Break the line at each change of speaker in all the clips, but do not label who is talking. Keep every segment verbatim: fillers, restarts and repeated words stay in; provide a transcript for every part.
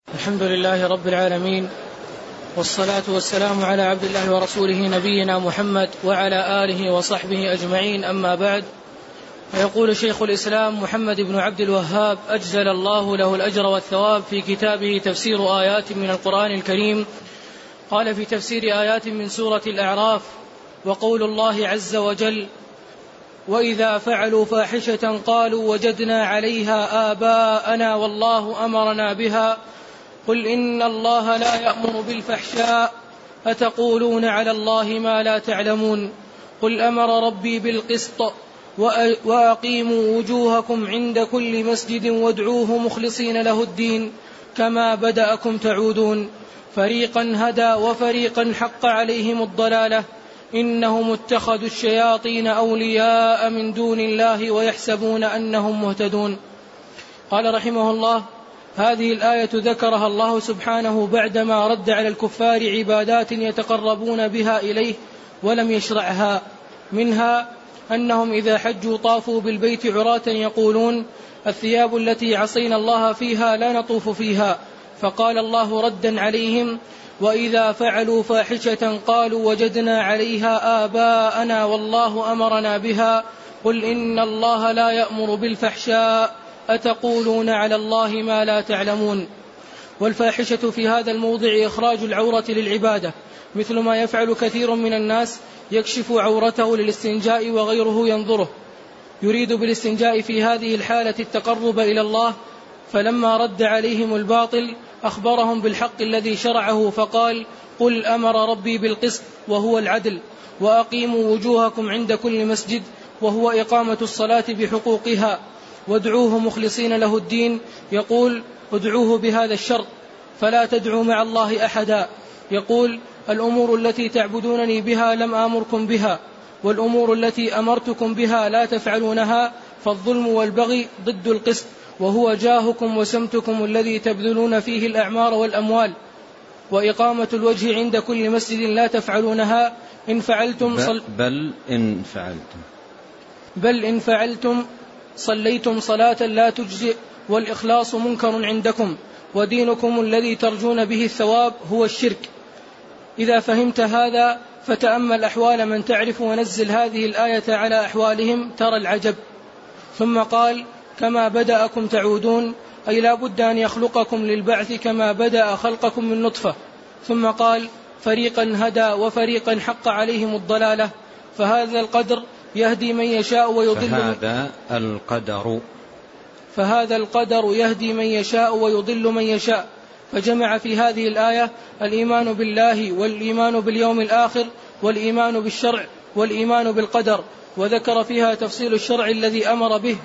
الحمد لله رب العالمين، والصلاة والسلام على عبد الله ورسوله نبينا محمد وعلى آله وصحبه أجمعين، أما بعد. فيقول شيخ الإسلام محمد بن عبد الوهاب أجزل الله له الأجر والثواب في كتابه تفسير آيات من القرآن الكريم، قال في تفسير آيات من سورة الأعراف: وقول الله عز وجل: وإذا فعلوا فاحشة قالوا وجدنا عليها آباءنا والله أمرنا بها قل إن الله لا يأمر بالفحشاء أتقولون على الله ما لا تعلمون قل أمر ربي بالقسط وأقيموا وجوهكم عند كل مسجد وادعوه مخلصين له الدين كما بدأكم تعودون فريقا هدى وفريقا حق عليهم الضلالة إنهم اتخذوا الشياطين أولياء من دون الله ويحسبون أنهم مهتدون. قال رحمه الله: هذه الآية ذكرها الله سبحانه بعدما رد على الكفار عبادات يتقربون بها إليه ولم يشرعها، منها أنهم إذا حجوا طافوا بالبيت عراة يقولون: الثياب التي عصينا الله فيها لا نطوف فيها، فقال الله ردا عليهم: وإذا فعلوا فاحشة قالوا وجدنا عليها آباءنا والله أمرنا بها قل إن الله لا يأمر بالفحشاء أتقولون على الله ما لا تعلمون. والفاحشة في هذا الموضع إخراج العورة للعبادة، مثل ما يفعل كثير من الناس، يكشف عورته للاستنجاء وغيره ينظره، يريد بالاستنجاء في هذه الحالة التقرب إلى الله. فلما رد عليهم الباطل أخبرهم بالحق الذي شرعه فقال: قل أمر ربي بالقسط وهو العدل، وأقيموا وجوهكم عند كل مسجد وهو إقامة الصلاة بحقوقها، وادعوه مخلصين له الدين. يقول: ادعوه بهذا الشرط، فلا تدعوا مع الله أحدا. يقول: الأمور التي تعبدونني بها لم آمركم بها، والأمور التي أمرتكم بها لا تفعلونها، فالظلم والبغي ضد القسط، وهو جاهكم وسمتكم الذي تبذلون فيه الأعمار والأموال. وإقامة الوجه عند كل مسجد لا تفعلونها، إن فعلتم صل...
بل إن فعلتم
بل إن فعلتم صليتم صلاة لا تجزئ، والإخلاص منكر عندكم، ودينكم الذي ترجون به الثواب هو الشرك. إذا فهمت هذا فتأمل أحوال من تعرف ونزل هذه الآية على أحوالهم ترى العجب. ثم قال: كما بدأكم تعودون، أي لا بد أن يخلقكم للبعث كما بدأ خلقكم من نطفة. ثم قال: فريقا هدى وفريقا حق عليهم الضلالة، فهذا القدر يهدي من يشاء ويضل
فهذا القدر
فهذا القدر يهدي من يشاء ويضل من يشاء. فجمع في هذه الآية الإيمان بالله والإيمان باليوم الآخر والإيمان بالشرع والإيمان بالقدر، وذكر فيها تفصيل الشرع الذي أمر به،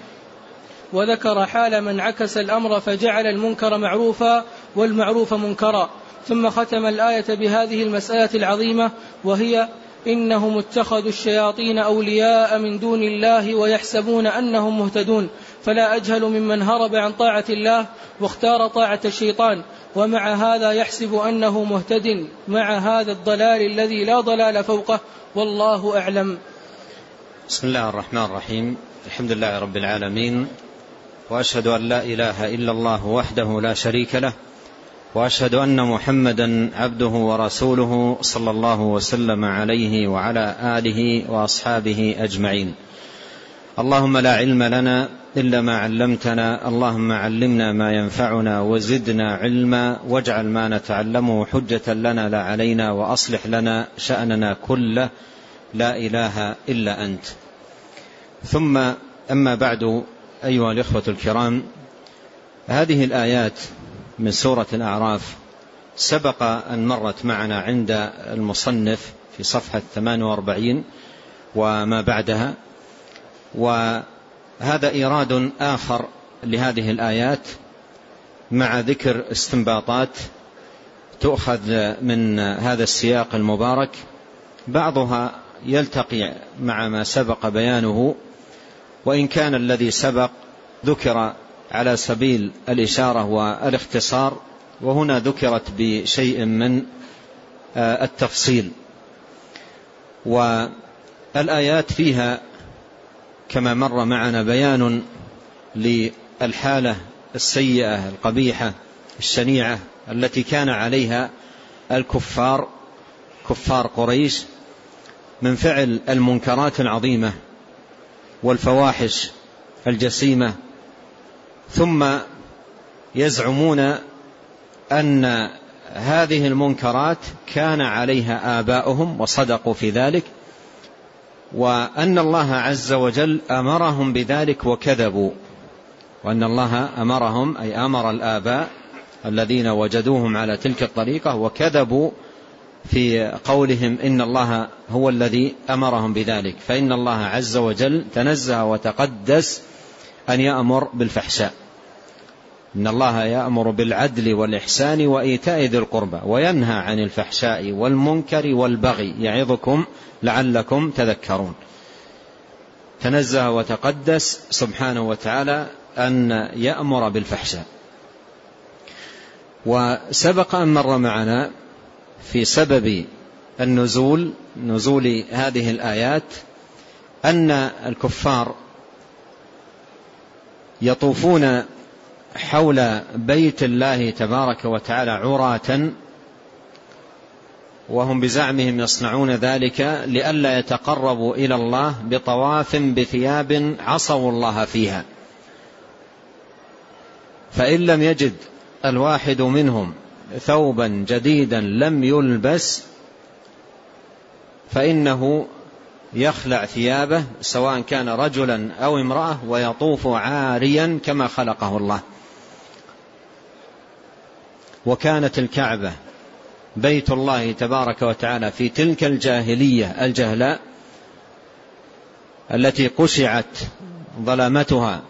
وذكر حال من عكس الأمر فجعل المنكر معروفا والمعروف منكرا. ثم ختم الآية بهذه المسألة العظيمة، وهي: إنهم اتخذوا الشياطين أولياء من دون الله ويحسبون أنهم مهتدون. فلا أجهل ممن هرب عن طاعة الله واختار طاعة الشيطان، ومع هذا يحسب أنه مهتد مع هذا الضلال الذي لا ضلال فوقه، والله أعلم.
بسم الله الرحمن الرحيم. الحمد لله رب العالمين، وأشهد أن لا إله إلا الله وحده لا شريك له، وأشهد أن محمدا عبده ورسوله صلى الله وسلم عليه وعلى آله وأصحابه أجمعين. اللهم لا علم لنا إلا ما علمتنا، اللهم علمنا ما ينفعنا وزدنا علما، واجعل ما نتعلمه حجة لنا لا علينا، وأصلح لنا شأننا كله، لا إله إلا أنت. ثم أما بعد، أيها الإخوة الكرام، هذه الآيات من سورة الأعراف سبق أن مرت معنا عند المصنف في صفحة ثمان وأربعين وما بعدها، وهذا إيراد آخر لهذه الآيات مع ذكر استنباطات تؤخذ من هذا السياق المبارك، بعضها يلتقي مع ما سبق بيانه، وإن كان الذي سبق ذكر على سبيل الإشارة والاختصار، وهنا ذكرت بشيء من التفصيل. والآيات فيها كما مر معنا بيان للحالة السيئة القبيحة الشنيعة التي كان عليها الكفار كفار قريش من فعل المنكرات العظيمة والفواحش الجسيمة، ثم يزعمون أن هذه المنكرات كان عليها آباؤهم وصدقوا في ذلك، وأن الله عز وجل أمرهم بذلك وكذبوا، وأن الله أمرهم أي أمر الآباء الذين وجدوهم على تلك الطريقة وكذبوا في قولهم إن الله هو الذي أمرهم بذلك، فإن الله عز وجل تنزه وتقدس أن يأمر بالفحشاء. إن الله يأمر بالعدل والإحسان وإيتاء ذي القربى وينهى عن الفحشاء والمنكر والبغي يعظكم لعلكم تذكرون. تنزه وتقدس سبحانه وتعالى أن يأمر بالفحشاء. وسبق أن مر معنا في سبب النزول نزول هذه الآيات أن الكفار يطوفون حول بيت الله تبارك وتعالى عراة، وهم بزعمهم يصنعون ذلك لئلا يتقربوا إلى الله بطواف بثياب عصوا الله فيها، فإن لم يجد الواحد منهم ثوبا جديدا لم يلبس فإنه يخلع ثيابه سواء كان رجلا أو امرأة ويطوف عاريا كما خلقه الله. وكانت الكعبة بيت الله تبارك وتعالى في تلك الجاهلية الجهلاء التي قشعت ظلامتها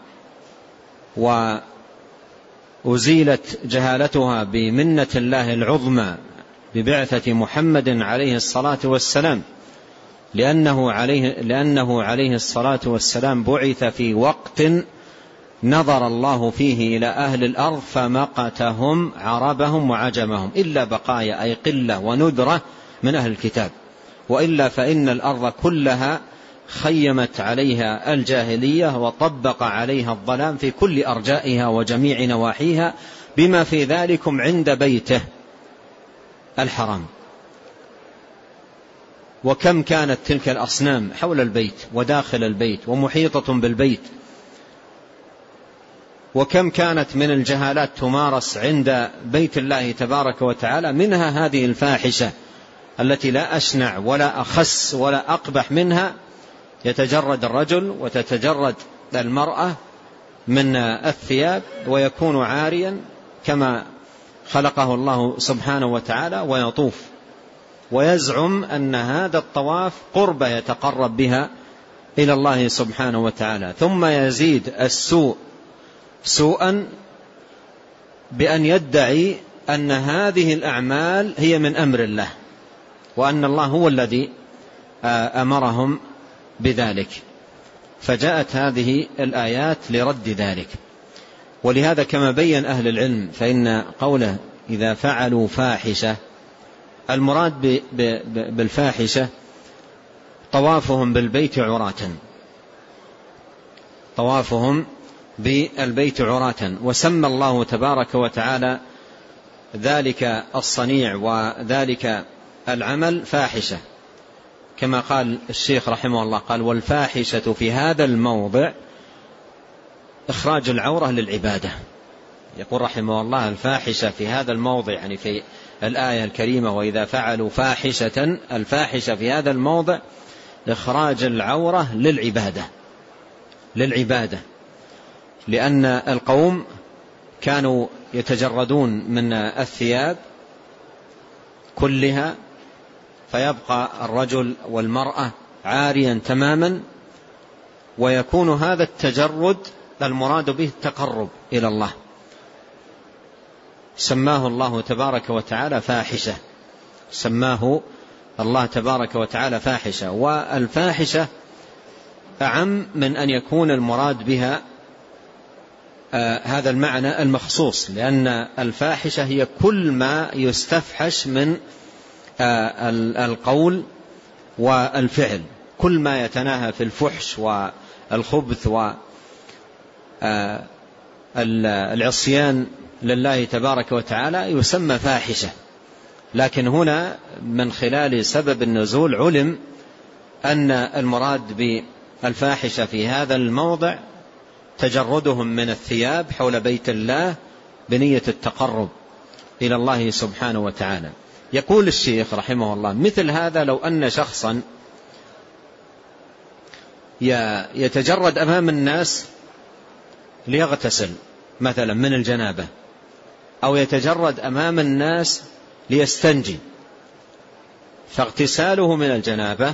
وأزيلت جهالتها بمنة الله العظمى ببعثة محمد عليه الصلاة والسلام، لأنه عليه, لأنه عليه الصلاة والسلام بعث في وقت نظر الله فيه إلى أهل الأرض فمقتهم عربهم وعجمهم إلا بقايا أي قلة وندرة من أهل الكتاب، وإلا فإن الأرض كلها خيمت عليها الجاهلية وطبق عليها الظلام في كل أرجائها وجميع نواحيها بما في ذلكم عند بيته الحرام. وكم كانت تلك الأصنام حول البيت وداخل البيت ومحيطة بالبيت، وكم كانت من الجهالات تمارس عند بيت الله تبارك وتعالى، منها هذه الفاحشة التي لا أشنع ولا أخس ولا أقبح منها، يتجرد الرجل وتتجرد المرأة من الثياب ويكون عاريا كما خلقه الله سبحانه وتعالى ويطوف، ويزعم أن هذا الطواف قربة يتقرب بها إلى الله سبحانه وتعالى. ثم يزيد السوء سوءا بأن يدعي أن هذه الأعمال هي من أمر الله، وأن الله هو الذي أمرهم بذلك، فجاءت هذه الآيات لرد ذلك. ولهذا كما بين أهل العلم فإن قوله إذا فعلوا فاحشة المراد بالفاحشة طوافهم بالبيت عراة، طوافهم بالبيت عراة، وسمى الله تبارك وتعالى ذلك الصنيع وذلك العمل فاحشة، كما قال الشيخ رحمه الله قال والفاحشة في هذا الموضع إخراج العورة للعبادة. يقول رحمه الله الفاحشة في هذا الموضع يعني في الآية الكريمة وإذا فعلوا فاحشة، الفاحشة في هذا الموضع إخراج العورة للعبادة للعبادة لأن القوم كانوا يتجردون من الثياب كلها فيبقى الرجل والمرأة عاريا تماما، ويكون هذا التجرد المراد به التقرب إلى الله، سماه الله تبارك وتعالى فاحشة، سماه الله تبارك وتعالى فاحشة. والفاحشة أعم من أن يكون المراد بها آه هذا المعنى المخصوص، لأن الفاحشة هي كل ما يستفحش من آه القول والفعل، كل ما يتناهى في الفحش والخبث والعصيان لله تبارك وتعالى يسمى فاحشة، لكن هنا من خلال سبب النزول علم أن المراد بالفاحشة في هذا الموضع تجردهم من الثياب حول بيت الله بنية التقرب إلى الله سبحانه وتعالى. يقول الشيخ رحمه الله: مثل هذا لو أن شخصا يتجرد أمام الناس ليغتسل مثلا من الجنابة، أو يتجرد أمام الناس ليستنجي، فاغتساله من الجنابة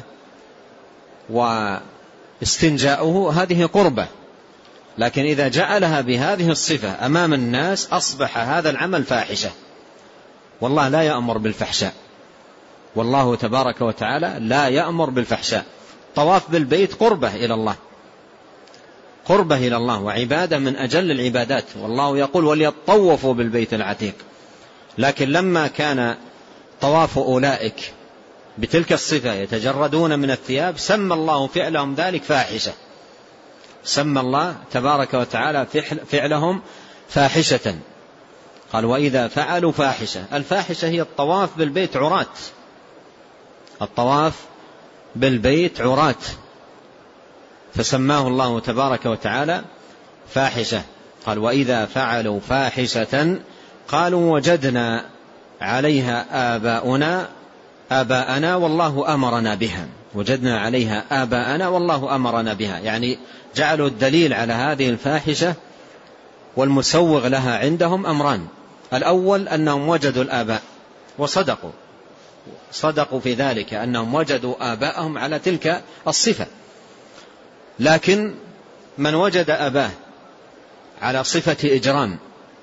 واستنجاؤه هذه قربة، لكن إذا جعلها بهذه الصفة أمام الناس أصبح هذا العمل فاحشة، والله لا يأمر بالفحشاء، والله تبارك وتعالى لا يأمر بالفحشاء. طواف بالبيت قربة إلى الله، قربة إلى الله وعبادة من أجل العبادات، والله يقول: وليطوفوا بالبيت العتيق. لكن لما كان طواف أولئك بتلك الصفة يتجردون من الثياب سمى الله فعلهم ذلك فاحشة، سمى الله تبارك وتعالى فعلهم فاحشة. قال: وإذا فعلوا فاحشة. الفاحشة هي الطواف بالبيت عراة، الطواف بالبيت عراة، فسماه الله تبارك وتعالى فاحشة. قال: وإذا فعلوا فاحشة قالوا وجدنا عليها آباؤنا آباءنا والله أمرنا بها، وجدنا عليها آباءنا والله أمرنا بها، يعني جعلوا الدليل على هذه الفاحشة والمسوغ لها عندهم أمران: الأول أنهم وجدوا الآباء وصدقوا، صدقوا في ذلك أنهم وجدوا آباءهم على تلك الصفة، لكن من وجد أباه على صفة إجرام،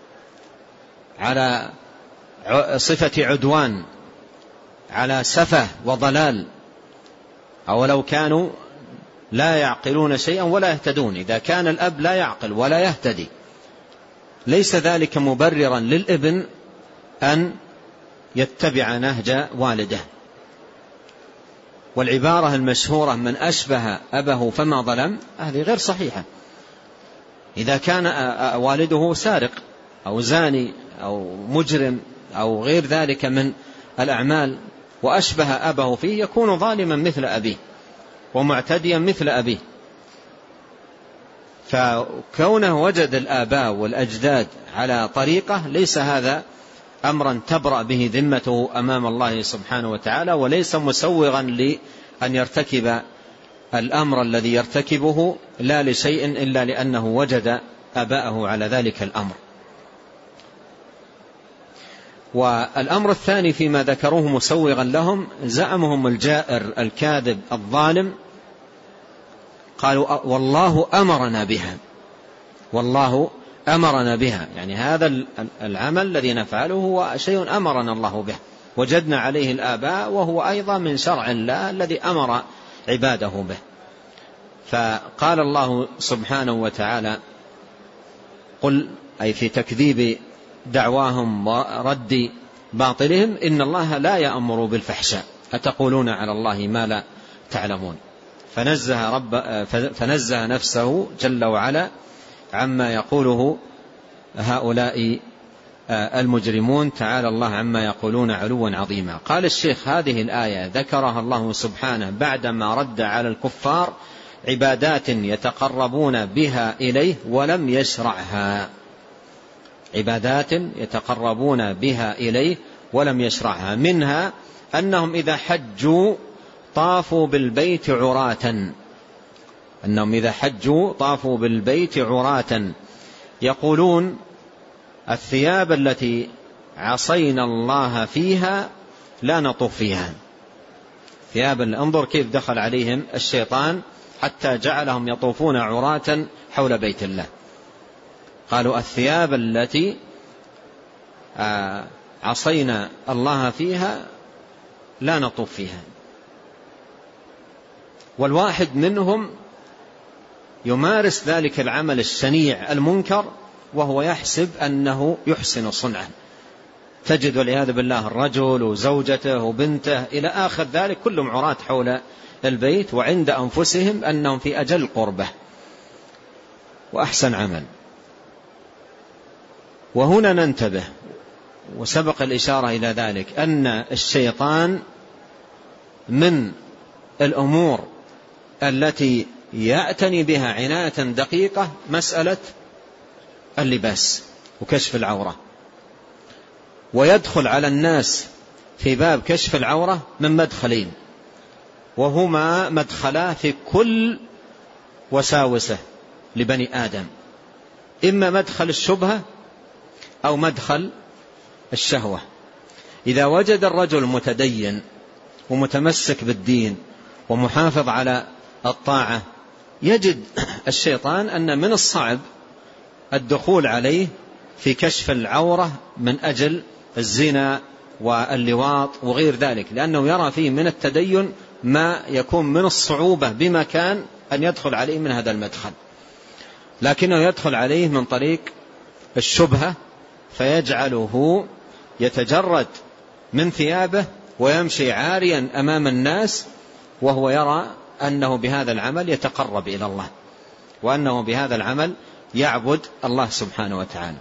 على صفة عدوان، على سفه وضلال، أو لو كانوا لا يعقلون شيئا ولا يهتدون، إذا كان الأب لا يعقل ولا يهتدي ليس ذلك مبررا للابن أن يتبع نهج والده. والعبارة المشهورة: من أشبه أبه فما ظلم، هذه غير صحيحة. إذا كان والده سارق أو زاني أو مجرم أو غير ذلك من الأعمال وأشبه أبه فيه يكون ظالما مثل أبيه ومعتديا مثل أبيه. فكونه وجد الآباء والأجداد على طريقة ليس هذا أمرا تبرأ به ذمته أمام الله سبحانه وتعالى، وليس مسوغا لأن يرتكب الأمر الذي يرتكبه لا لشيء إلا لأنه وجد آباءه على ذلك الأمر. والأمر الثاني فيما ذكروه مسوغا لهم: زعمهم الجائر الكاذب الظالم، قالوا: والله أمرنا بها، والله أمرنا بها، يعني هذا العمل الذي نفعله هو شيء أمرنا الله به، وجدنا عليه الآباء، وهو أيضا من شرع الله الذي أمر عباده به. فقال الله سبحانه وتعالى: قل، أي في تكذيب دعواهم ورد باطلهم: إن الله لا يأمر بالفحشاء أتقولون على الله ما لا تعلمون. فنزه, رب فنزه نفسه جل وعلا عما يقوله هؤلاء المجرمون، تعالى الله عما يقولون علوا عظيما. قال الشيخ: هذه الآية ذكرها الله سبحانه بعدما رد على الكفار عبادات يتقربون بها إليه ولم يشرعها، عبادات يتقربون بها إليه ولم يشرعها، منها أنهم إذا حجوا طافوا بالبيت عراة، أنهم إذا حجوا طافوا بالبيت عراة، يقولون: الثياب التي عصينا الله فيها لا نطوف فيها. ثياب، انظر كيف دخل عليهم الشيطان حتى جعلهم يطوفون عراة حول بيت الله. قالوا: الثياب التي عصينا الله فيها لا نطوف فيها. والواحد منهم يمارس ذلك العمل الشنيع المنكر وهو يحسب أنه يحسن صنعا. تجد والعياذ بالله الرجل وزوجته وبنته إلى آخر ذلك كلهم عراة حول البيت، وعند أنفسهم أنهم في أجل قربة وأحسن عمل. وهنا ننتبه، وسبق الإشارة إلى ذلك، أن الشيطان من الأمور التي يعتني بها عناية دقيقة مسألة اللباس وكشف العورة، ويدخل على الناس في باب كشف العورة من مدخلين، وهما مدخلا في كل وساوسه لبني آدم، إما مدخل الشبهة أو مدخل الشهوة. إذا وجد الرجل متدين ومتمسك بالدين ومحافظ على الطاعة، يجد الشيطان أن من الصعب الدخول عليه في كشف العورة من أجل الزنا واللواط وغير ذلك، لأنه يرى فيه من التدين ما يكون من الصعوبة بمكان أن يدخل عليه من هذا المدخل، لكنه يدخل عليه من طريق الشبهة، فيجعله يتجرد من ثيابه ويمشي عاريا أمام الناس، وهو يرى أنه بهذا العمل يتقرب إلى الله، وأنه بهذا العمل يعبد الله سبحانه وتعالى.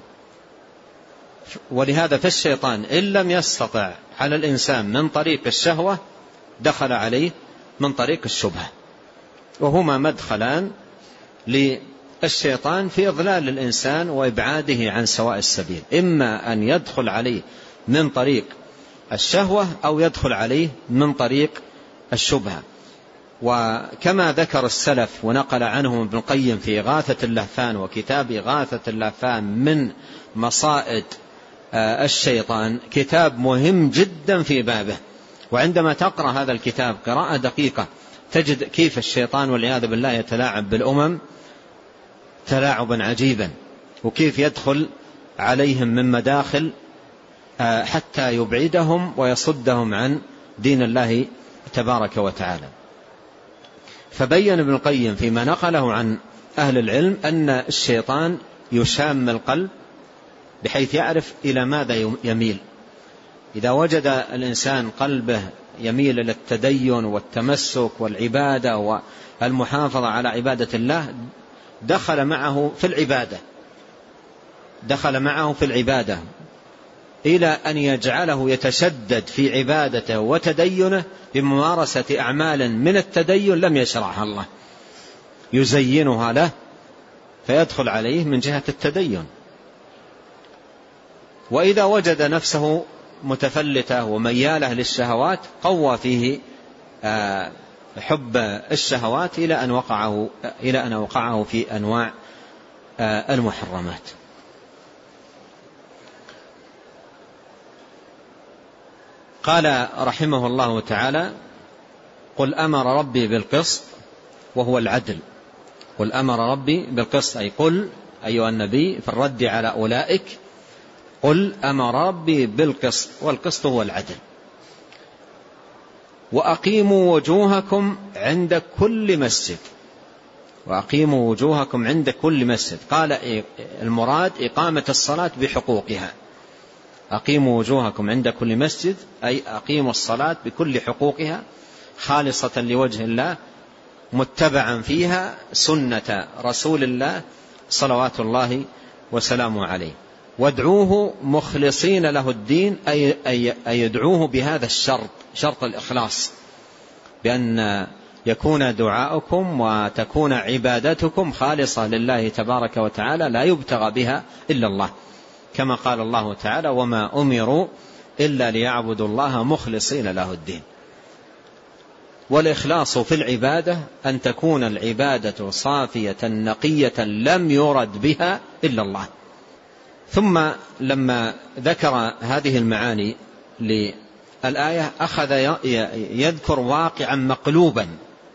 ولهذا فالشيطان إن لم يستطع على الإنسان من طريق الشهوة دخل عليه من طريق الشبهة، وهما مدخلان للشيطان في إضلال الإنسان وإبعاده عن سواء السبيل، إما أن يدخل عليه من طريق الشهوة أو يدخل عليه من طريق الشبهة. وكما ذكر السلف ونقل عنهم ابن القيم في إغاثة اللهفان وكتاب إغاثة اللهفان من مصائد الشيطان، كتاب مهم جدا في بابه، وعندما تقرأ هذا الكتاب قراءة دقيقة تجد كيف الشيطان والعياذ بالله يتلاعب بالأمم تلاعبا عجيبا، وكيف يدخل عليهم من مداخل حتى يبعدهم ويصدهم عن دين الله تبارك وتعالى. فبين ابن القيم فيما نقله عن أهل العلم أن الشيطان يشام القلب بحيث يعرف إلى ماذا يميل. إذا وجد الإنسان قلبه يميل إلى التدين والتمسك والعبادة والمحافظة على عبادة الله دخل معه في العبادة دخل معه في العبادة إلى أن يجعله يتشدد في عبادته وتدينه بممارسة أعمال من التدين لم يشرعها الله، يزينها له فيدخل عليه من جهة التدين. وإذا وجد نفسه متفلتة وميالة للشهوات قوى فيه حب الشهوات إلى أن وقعه إلى أن وقعه في أنواع المحرمات. قال رحمه الله تعالى: قل أمر ربي بالقسط وهو العدل. قل أمر ربي بالقسط، أي قل أيها النبي في الرد على أولئك، قل أمر ربي بالقسط، والقسط هو العدل. وأقيموا وجوهكم عند كل مسجد وأقيموا وجوهكم عند كل مسجد. قال المراد إقامة الصلاة بحقوقها. أقيموا وجوهكم عند كل مسجد أي أقيموا الصلاة بكل حقوقها خالصة لوجه الله، متبعا فيها سنة رسول الله صلوات الله وسلامه عليه. وادعوه مخلصين له الدين أي, أي, أي يدعوه بهذا الشرط، شرط الإخلاص، بأن يكون دعاؤكم وتكون عبادتكم خالصة لله تبارك وتعالى لا يبتغى بها إلا الله، كما قال الله تعالى: وما أمروا إلا ليعبدوا الله مخلصين له الدين. والإخلاص في العبادة أن تكون العبادة صافية نقية لم يرد بها إلا الله. ثم لما ذكر هذه المعاني للآية أخذ يذكر واقعا مقلوبا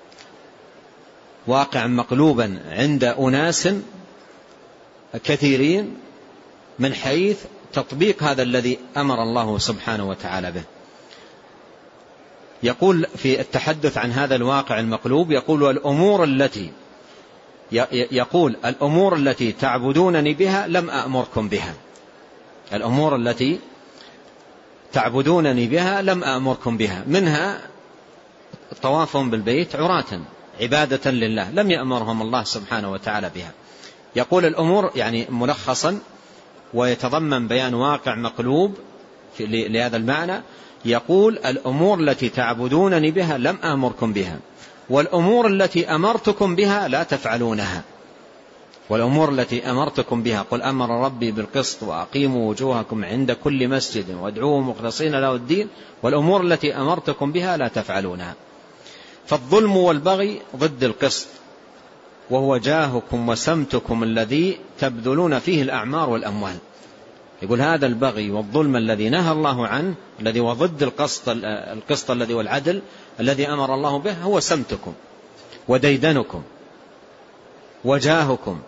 واقعا مقلوبا عند أناس كثيرين من حيث تطبيق هذا الذي أمر الله سبحانه وتعالى به. يقول في التحدث عن هذا الواقع المقلوب، يقول الأمور التي يقول الأمور التي تعبدونني بها لم أأمركم بها الأمور التي تعبدونني بها لم أأمركم بها منها طوافهم بالبيت عراة عبادة لله، لم يأمرهم الله سبحانه وتعالى بها. يقول الأمور يعني ملخصا ويتضمن بيان واقع مقلوب لهذا المعنى، يقول الأمور التي تعبدونني بها لم آمركم بها، والأمور التي أمرتكم بها لا تفعلونها. والأمور التي أمرتكم بها، قل أمر ربي بالقسط وأقيموا وجوهكم عند كل مسجد وادعوه مخلصين له الدين، والأمور التي أمرتكم بها لا تفعلونها. فالظلم والبغي ضد القسط، وهو جاهكم وسمتكم الذي تبذلون فيه الأعمار والأموال. يقول هذا البغي والظلم الذي نهى الله عنه، الذي هو ضد القسط القسط الذي هو العدل الذي أمر الله به، هو سمتكم وديدنكم وجاهكم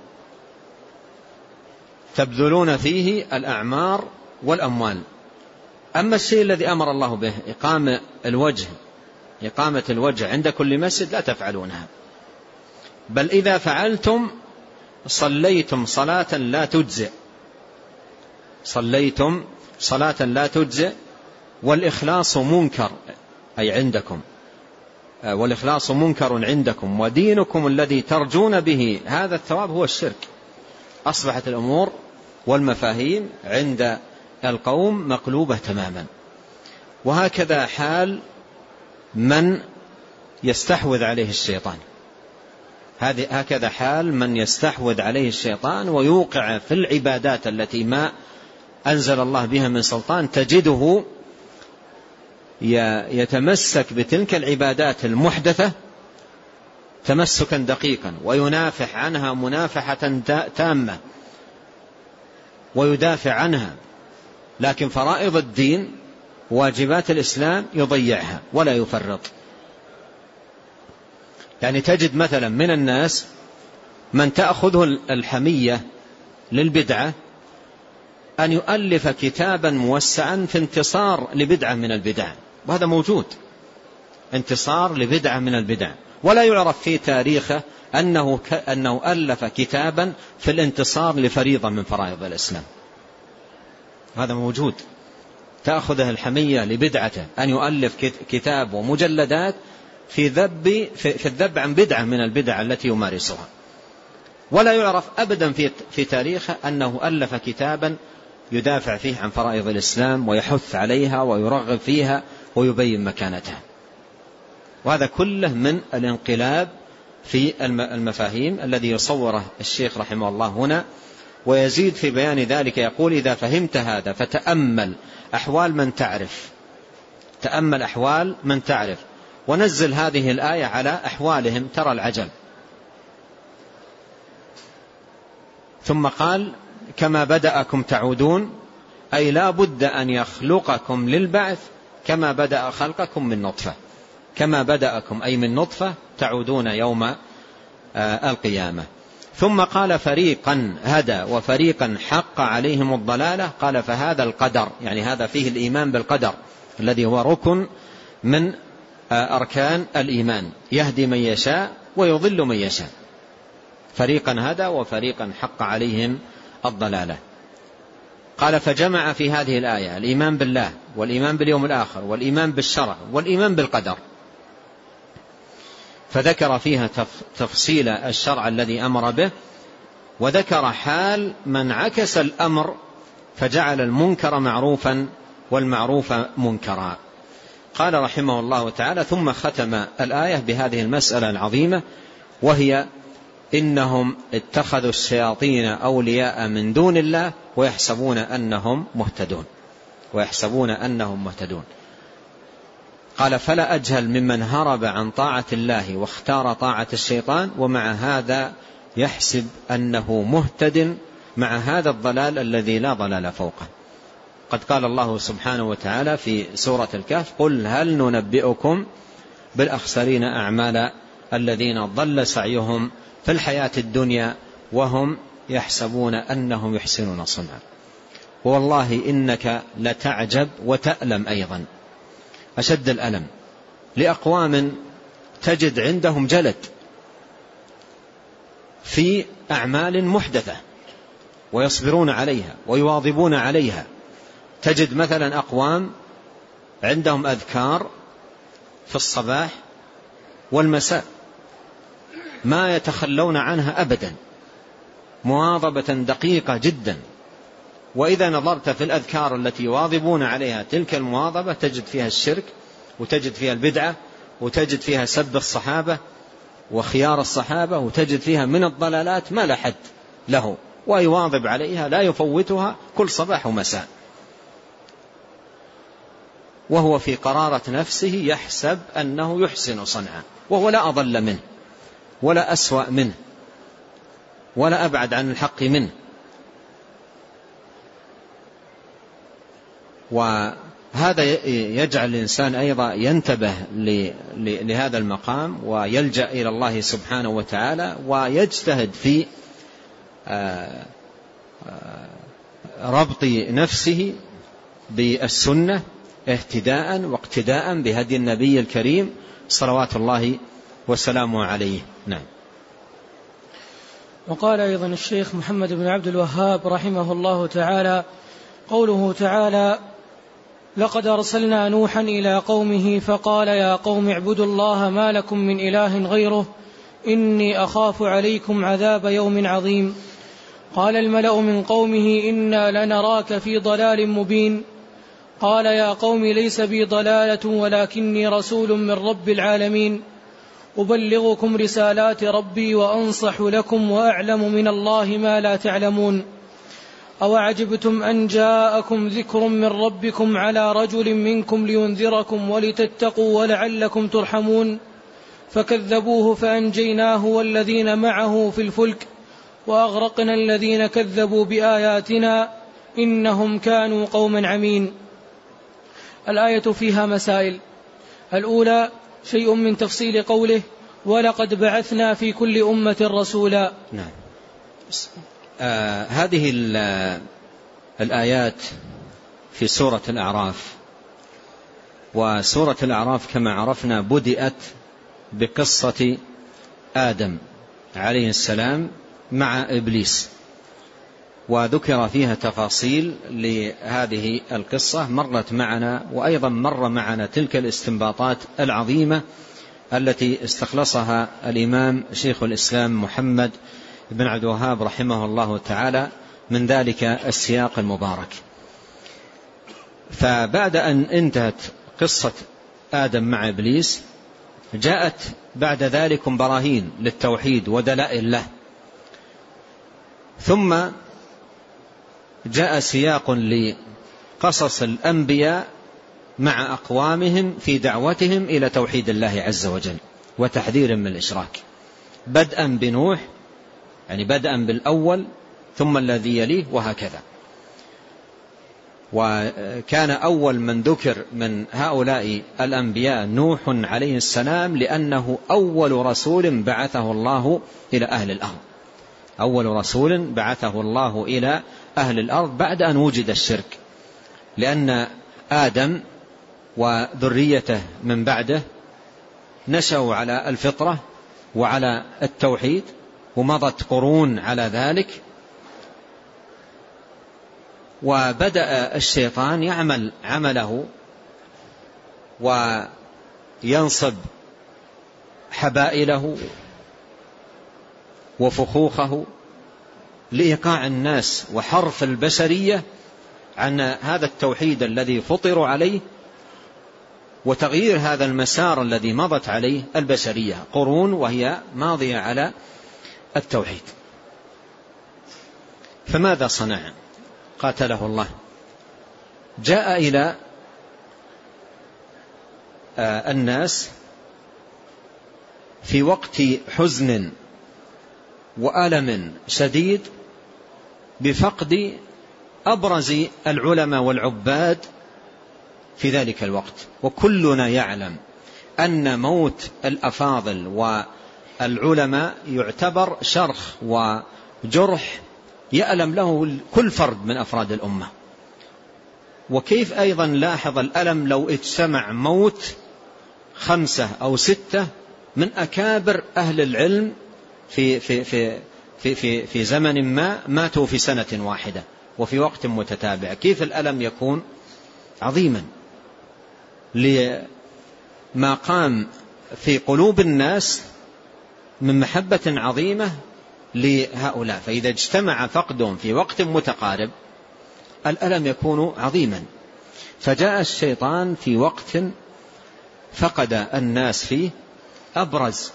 تبذلون فيه الأعمار والأموال. أما الشيء الذي أمر الله به إقامة الوجه إقامة الوجه عند كل مسجد لا تفعلونها، بل إذا فعلتم صليتم صلاة لا تجزئ صليتم صلاة لا تجزئ والإخلاص منكر أي عندكم والإخلاص منكر عندكم، ودينكم الذي ترجون به هذا الثواب هو الشرك. أصبحت الأمور والمفاهيم عند القوم مقلوبة تماما. وهكذا حال من يستحوذ عليه الشيطان هذه هكذا حال من يستحوذ عليه الشيطان ويوقع في العبادات التي ما أنزل الله بها من سلطان، تجده يتمسك بتلك العبادات المحدثة تمسكا دقيقا، وينافح عنها منافحة تامة ويدافع عنها، لكن فرائض الدين واجبات الإسلام يضيعها ولا يفرط. يعني تجد مثلا من الناس من تأخذه الحمية للبدعة أن يؤلف كتابا موسعا في انتصار لبدعة من البدع، وهذا موجود، انتصار لبدعة من البدع، ولا يعرف في تاريخه أنه, أنه ألف كتابا في الانتصار لفريضة من فرائض الإسلام. هذا موجود. تأخذه الحمية لبدعته أن يؤلف كتاب ومجلدات في ذب في الذب عن بدعة من البدع التي يمارسها، ولا يعرف أبدا في في تاريخه أنه ألف كتابا يدافع فيه عن فرائض الإسلام ويحث عليها ويرغب فيها ويبين مكانتها. وهذا كله من الانقلاب في المفاهيم الذي يصوره الشيخ رحمه الله هنا. ويزيد في بيان ذلك يقول إذا فهمت هذا فتأمل أحوال من تعرف تأمل أحوال من تعرف ونزل هذه الآية على أحوالهم ترى العجب. ثم قال كما بدأكم تعودون، أي لا بد أن يخلقكم للبعث كما بدأ خلقكم من نطفة، كما بدأكم أي من نطفة تعودون يوم القيامة. ثم قال فريقا هدى وفريقا حق عليهم الضلالة، قال فهذا القدر، يعني هذا فيه الإيمان بالقدر الذي هو ركن من أركان الإيمان، يهدي من يشاء ويضل من يشاء. فريقا هدى وفريقا حق عليهم الضلالة. قال فجمع في هذه الآية الإيمان بالله والإيمان باليوم الآخر والإيمان بالشرع والإيمان بالقدر، فذكر فيها تفصيل الشرع الذي أمر به، وذكر حال من عكس الأمر فجعل المنكر معروفا والمعروف منكرا. قال رحمه الله تعالى ثم ختم الآية بهذه المسألة العظيمة، وهي إنهم اتخذوا الشياطين أولياء من دون الله ويحسبون أنهم مهتدون ويحسبون أنهم مهتدون. قال فلا أجهل ممن هرب عن طاعة الله واختار طاعة الشيطان ومع هذا يحسب أنه مهتد مع هذا الضلال الذي لا ضلال فوقه. قد قال الله سبحانه وتعالى في سورة الكهف قل هل ننبئكم بالأخسرين أعمالا الذين ضل سعيهم في الحياة الدنيا وهم يحسبون أنهم يحسنون صنعا. والله إنك لتعجب وتألم أيضا أشد الألم لأقوام تجد عندهم جلد في أعمال محدثة ويصبرون عليها ويواظبون عليها. تجد مثلا أقوام عندهم أذكار في الصباح والمساء ما يتخلون عنها أبدا، مواظبة دقيقة جدا وإذا نظرت في الأذكار التي يواظبون عليها تلك المواظبة تجد فيها الشرك، وتجد فيها البدعة، وتجد فيها سب الصحابة وخيار الصحابة، وتجد فيها من الضلالات ما لا حد له، ويواظب عليها لا يفوتها كل صباح ومساء، وهو في قرارة نفسه يحسب أنه يحسن صنعا، وهو لا أضل منه ولا أسوأ منه ولا أبعد عن الحق منه. وهذا يجعل الإنسان أيضا ينتبه لهذا المقام ويلجأ إلى الله سبحانه وتعالى ويجتهد في ربط نفسه بالسنة اهتداء واقتداء بهدي النبي الكريم صلوات الله وسلامه عليه. نعم.
وقال أيضا الشيخ محمد بن عبد الوهاب رحمه الله تعالى: قوله تعالى: لقد أرسلنا نوحا إلى قومه فقال يا قوم اعبدوا الله ما لكم من إله غيره إني أخاف عليكم عذاب يوم عظيم. قال الملأ من قومه إنا لنراك في ضلال مبين. قال يا قوم ليس بي ضلالة ولكني رسول من رب العالمين أبلغكم رسالات ربي وأنصح لكم وأعلم من الله ما لا تعلمون. أوعجبتم أن جاءكم ذكر من ربكم على رجل منكم لينذركم ولتتقوا ولعلكم ترحمون. فكذبوه فأنجيناه والذين معه في الفلك وأغرقنا الذين كذبوا بآياتنا إنهم كانوا قوما عمين. الآية فيها مسائل. الأولى شيء من تفصيل قوله ولقد بعثنا في كل أمة رسولا.
نعم. آه هذه الآيات في سورة الأعراف، وسورة الأعراف كما عرفنا بدأت بقصة آدم عليه السلام مع إبليس، وذكر فيها تفاصيل لهذه القصة مرت معنا، وأيضا مر معنا تلك الاستنباطات العظيمة التي استخلصها الإمام شيخ الإسلام محمد بن عبد الوهاب رحمه الله تعالى من ذلك السياق المبارك. فبعد أن انتهت قصة آدم مع إبليس جاءت بعد ذلك براهين للتوحيد ودلائل له، ثم جاء سياق لقصص الأنبياء مع أقوامهم في دعوتهم إلى توحيد الله عز وجل وتحذير من الإشراك، بدءا بنوح، يعني بدءا بالأول ثم الذي يليه وهكذا. وكان أول من ذكر من هؤلاء الأنبياء نوح عليه السلام، لأنه أول رسول بعثه الله إلى أهل الأرض، أول رسول بعثه الله إلى أهل الأرض بعد أن وجد الشرك، لأن آدم وذريته من بعده نشأوا على الفطرة وعلى التوحيد، ومضت قرون على ذلك، وبدأ الشيطان يعمل عمله وينصب حبائله وفخوخه لإيقاع الناس وحرف البشرية عن هذا التوحيد الذي فطروا عليه، وتغيير هذا المسار الذي مضت عليه البشرية قرون وهي ماضية على التوحيد. فماذا صنع؟ قاتله الله. جاء إلى الناس في وقت حزن وألم شديد بفقد أبرز العلماء والعباد في ذلك الوقت، وكلنا يعلم أن موت الأفاضل والعلماء يعتبر شرخ وجرح يألم له كل فرد من أفراد الأمة. وكيف أيضا لاحظ الألم لو اجتمع موت خمسة أو ستة من أكابر أهل العلم في, في, في, في, في, في زمن ما ماتوا في سنة واحدة وفي وقت متتابع، كيف الألم يكون عظيما لما قام في قلوب الناس من محبة عظيمة لهؤلاء. فإذا اجتمع فقدهم في وقت متقارب الألم يكون عظيما. فجاء الشيطان في وقت فقد الناس فيه أبرز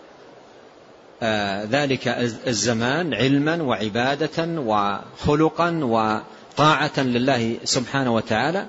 آه ذلك الزمان علما وعبادة وخلقا وطاعة لله سبحانه وتعالى،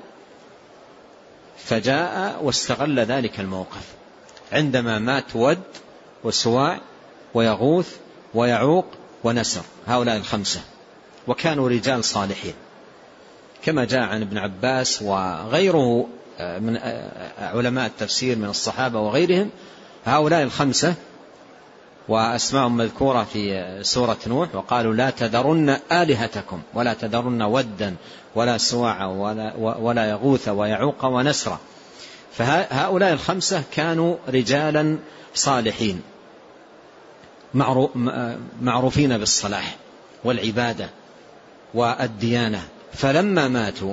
فجاء واستغل ذلك الموقف عندما مات ود وسواع ويغوث ويعوق ونسر، هؤلاء الخمسة، وكانوا رجال صالحين كما جاء عن ابن عباس وغيره من علماء التفسير من الصحابة وغيرهم. هؤلاء الخمسة وأسماءهم مذكورة في سورة نوح، وقالوا لا تذرن آلهتكم ولا تذرن ودا ولا سواع ولا, ولا يغوث ويعوق ونسر. فهؤلاء الخمسة كانوا رجالا صالحين معروفين بالصلاح والعبادة والديانة. فلما ماتوا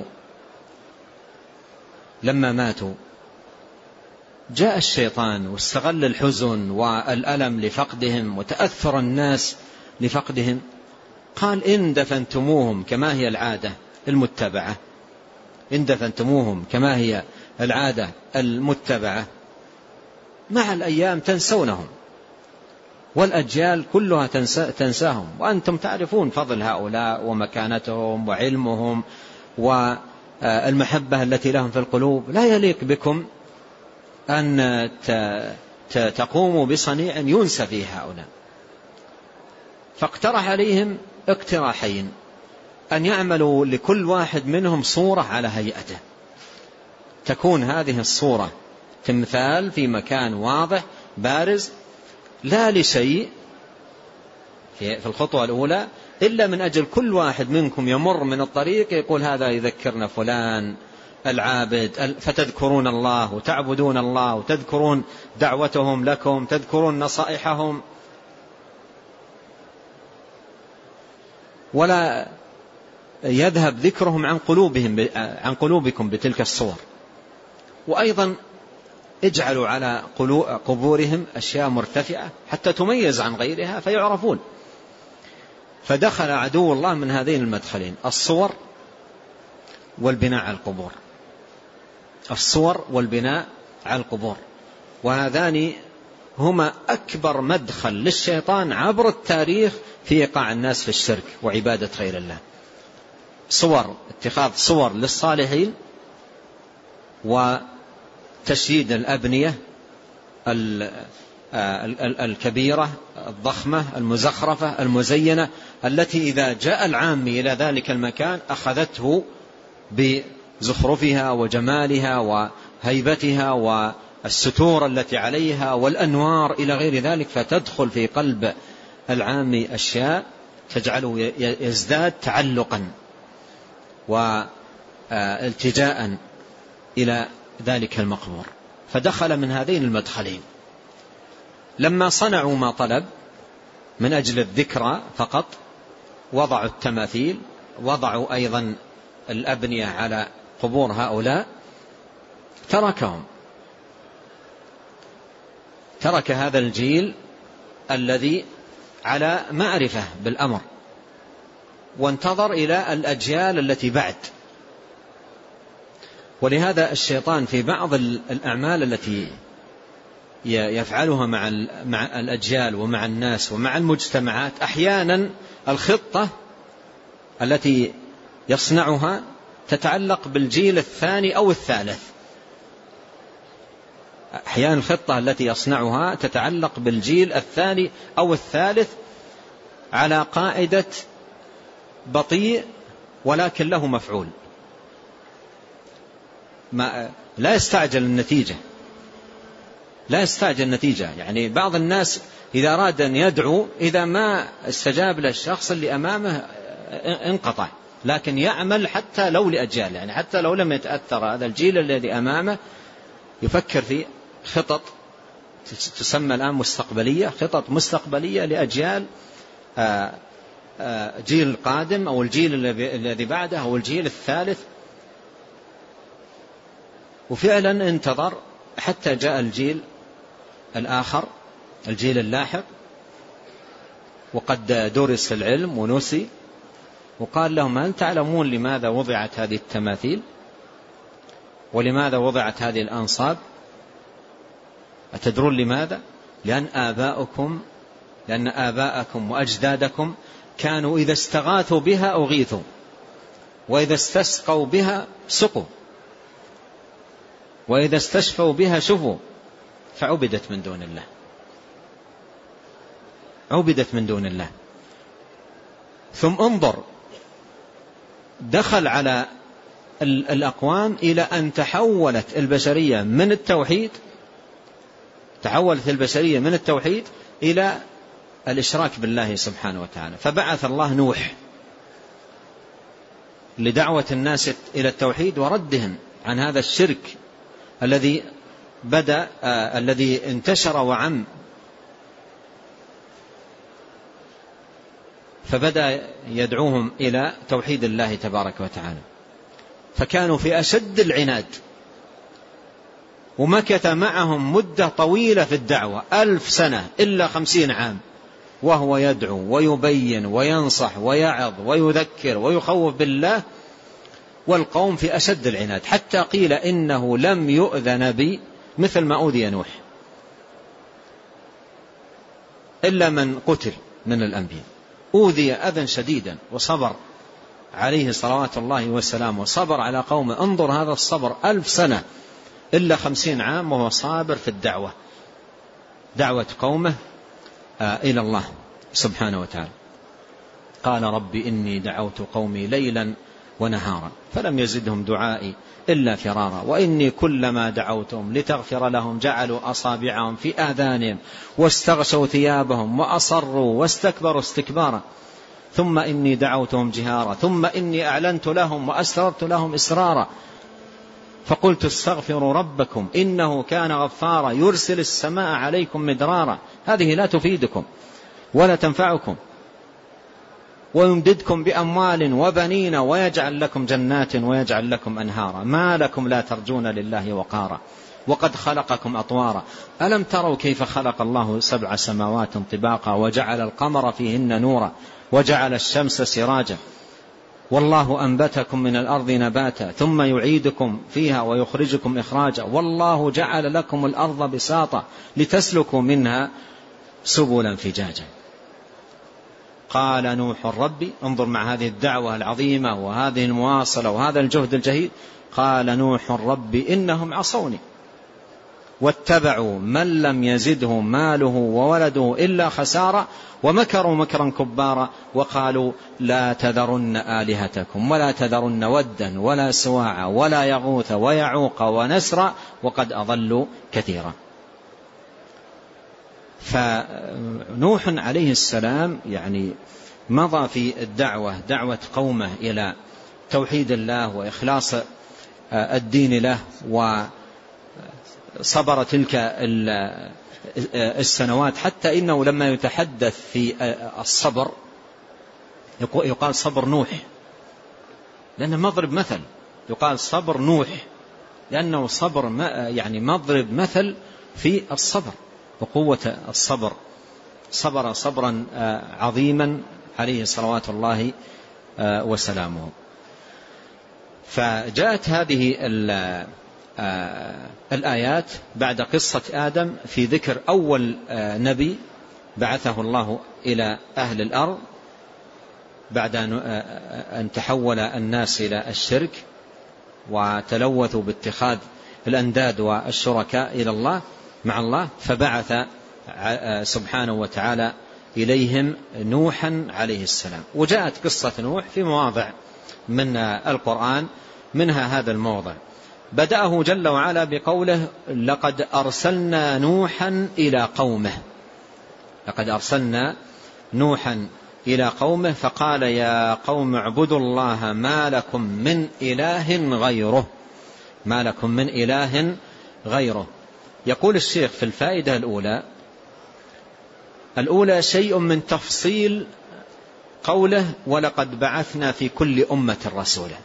لما ماتوا جاء الشيطان واستغل الحزن والألم لفقدهم وتأثر الناس لفقدهم، قال إن دفنتموهم كما هي العادة المتبعة إن دفنتموهم كما هي العادة المتبعة مع الأيام تنسونهم، والأجيال كلها تنساهم، وأنتم تعرفون فضل هؤلاء ومكانتهم وعلمهم والمحبة التي لهم في القلوب. لا يليق بكم أن تقوموا بصنيع ينسى فيه هؤلاء. فاقترح عليهم اقتراحين: أن يعملوا لكل واحد منهم صورة على هيئته، تكون هذه الصورة تمثال في مكان واضح بارز، لا لشيء في الخطوة الأولى إلا من أجل كل واحد منكم يمر من الطريق يقول هذا يذكرنا فلان العابد، فتذكرون الله وتعبدون الله وتذكرون دعوتهم لكم، تذكرون نصائحهم، ولا يذهب ذكرهم عن قلوبهم عن قلوبكم بتلك الصور. وأيضا اجعلوا على قبورهم أشياء مرتفعة حتى تميز عن غيرها فيعرفون. فدخل عدو الله من هذين المدخلين: الصور والبناء على القبور الصور والبناء على القبور وهذان هما أكبر مدخل للشيطان عبر التاريخ في إيقاع الناس في الشرك وعبادة غير الله. صور، اتخاذ صور للصالحين وتشييد الأبنية الكبيرة الضخمة المزخرفة المزينة التي إذا جاء العامي إلى ذلك المكان أخذته بزخرفها وجمالها وهيبتها والستور التي عليها والأنوار إلى غير ذلك، فتدخل في قلب العامي أشياء تجعله يزداد تعلقا والتجاء إلى ذلك المقبور. فدخل من هذين المدخلين. لما صنعوا ما طلب من أجل الذكرى فقط، وضعوا التماثيل، وضعوا أيضا الأبنية على قبور هؤلاء، تركهم ترك هذا الجيل الذي على معرفة بالأمر، وانتظر إلى الأجيال التي بعد. ولهذا الشيطان في بعض الأعمال التي يفعلها مع مع الأجيال ومع الناس ومع المجتمعات، أحيانا الخطة التي يصنعها تتعلق بالجيل الثاني أو الثالث. أحيانا الخطة التي يصنعها تتعلق بالجيل الثاني أو الثالث على قاعدة بطيء ولكن له مفعول، ما لا يستعجل النتيجة لا يستعجل النتيجة. يعني بعض الناس إذا أراد أن يدعو، إذا ما استجاب للشخص اللي أمامه انقطع، لكن يعمل حتى لو لأجيال، يعني حتى لو لم يتأثر هذا الجيل الذي أمامه، يفكر في خطط تسمى الآن مستقبلية، خطط مستقبلية لأجيال جيل قادم أو الجيل الذي بعده أو الجيل الثالث. وفعلا انتظر حتى جاء الجيل الآخر، الجيل اللاحق، وقد درس العلم ونسي وقال لهم هل تعلمون لماذا وضعت هذه التماثيل ولماذا وضعت هذه الأنصاب؟ أتدرون لماذا؟ لأن آباءكم لأن آباءكم وأجدادكم كانوا إذا استغاثوا بها أغيثوا وإذا استسقوا بها سقوا وإذا استشفوا بها شفوا، فعبدت من دون الله عبدت من دون الله. ثم انظر، دخل على الأقوام إلى أن تحولت البشرية من التوحيد تحولت البشرية من التوحيد إلى الإشراك بالله سبحانه وتعالى، فبعث الله نوح لدعوة الناس إلى التوحيد وردهم عن هذا الشرك الذي بدأ آه الذي انتشر وعم، فبدأ يدعوهم إلى توحيد الله تبارك وتعالى، فكانوا في أشد العناد، ومكث معهم مدة طويلة في الدعوة ألف سنة إلا خمسين عام، وهو يدعو ويبين وينصح ويعظ ويذكر ويخوف بالله، والقوم في أشد العناد، حتى قيل إنه لم يؤذن بي مثل ما أوذي نوح إلا من قتل من الأنبياء، أوذي أذى شديدا وصبر عليه صلوات الله والسلام، وصبر على قومه. انظر هذا الصبر، ألف سنة إلا خمسين عام وهو صابر في الدعوة، دعوة قومه إلى الله سبحانه وتعالى. قال رب إني دعوت قومي ليلا ونهارا فلم يزدهم دعائي إلا فرارا وإني كلما دعوتهم لتغفر لهم جعلوا أصابعهم في آذانهم واستغشوا ثيابهم وأصروا واستكبروا استكبارا ثم إني دعوتهم جهارا ثم إني أعلنت لهم وأسررت لهم إسرارا فقلت استغفروا ربكم إنه كان غفارا يرسل السماء عليكم مدرارا. هذه لا تفيدكم ولا تنفعكم، ويمددكم بأموال وبنين ويجعل لكم جنات ويجعل لكم أنهارا ما لكم لا ترجون لله وقارا وقد خلقكم أطوارا ألم تروا كيف خلق الله سبع سماوات طباقا وجعل القمر فيهن نورا وجعل الشمس سراجا والله أنبتكم من الأرض نباتا ثم يعيدكم فيها ويخرجكم إخراجا والله جعل لكم الأرض بساطا لتسلكوا منها سبلا فجاجا. قال نوح ربي، انظر مع هذه الدعوة العظيمة وهذه المواصلة وهذا الجهد الجهيد، قال نوح ربي إنهم عصوني واتبعوا من لم يزده ماله وولده إلا خسارة ومكروا مكرا كبارا وقالوا لا تذرن آلهتكم ولا تذرن ودا ولا سواعا ولا يغوث ويعوق ونسرا وقد أضلوا كثيرا. فنوح عليه السلام يعني مضى في الدعوة دعوة قومه إلى توحيد الله وإخلاص الدين له، وصبر تلك السنوات حتى إنه لما يتحدث في الصبر يقال صبر نوح، لأنه مضرب مثل، يقال صبر نوح لأنه صبر يعني مضرب مثل في الصبر وقوة الصبر، صبر صبرا عظيما عليه صلوات الله وسلامه. فجاءت هذه الآيات بعد قصة آدم في ذكر أول نبي بعثه الله إلى أهل الأرض بعد أن تحول الناس إلى الشرك وتلوثوا باتخاذ الأنداد والشركاء إلى الله مع الله، فبعث سبحانه وتعالى إليهم نوحا عليه السلام. وجاءت قصة نوح في مواضع من القرآن، منها هذا الموضع بدأه جل وعلا بقوله لقد أرسلنا نوحا إلى قومه، لقد أرسلنا نوحا إلى قومه فقال يا قوم اعبدوا الله ما لكم من إله غيره، ما لكم من إله غيره. يقول الشيخ في الفائدة الأولى الأولى شيء من تفصيل قوله ولقد بعثنا في كل أمة رسولا،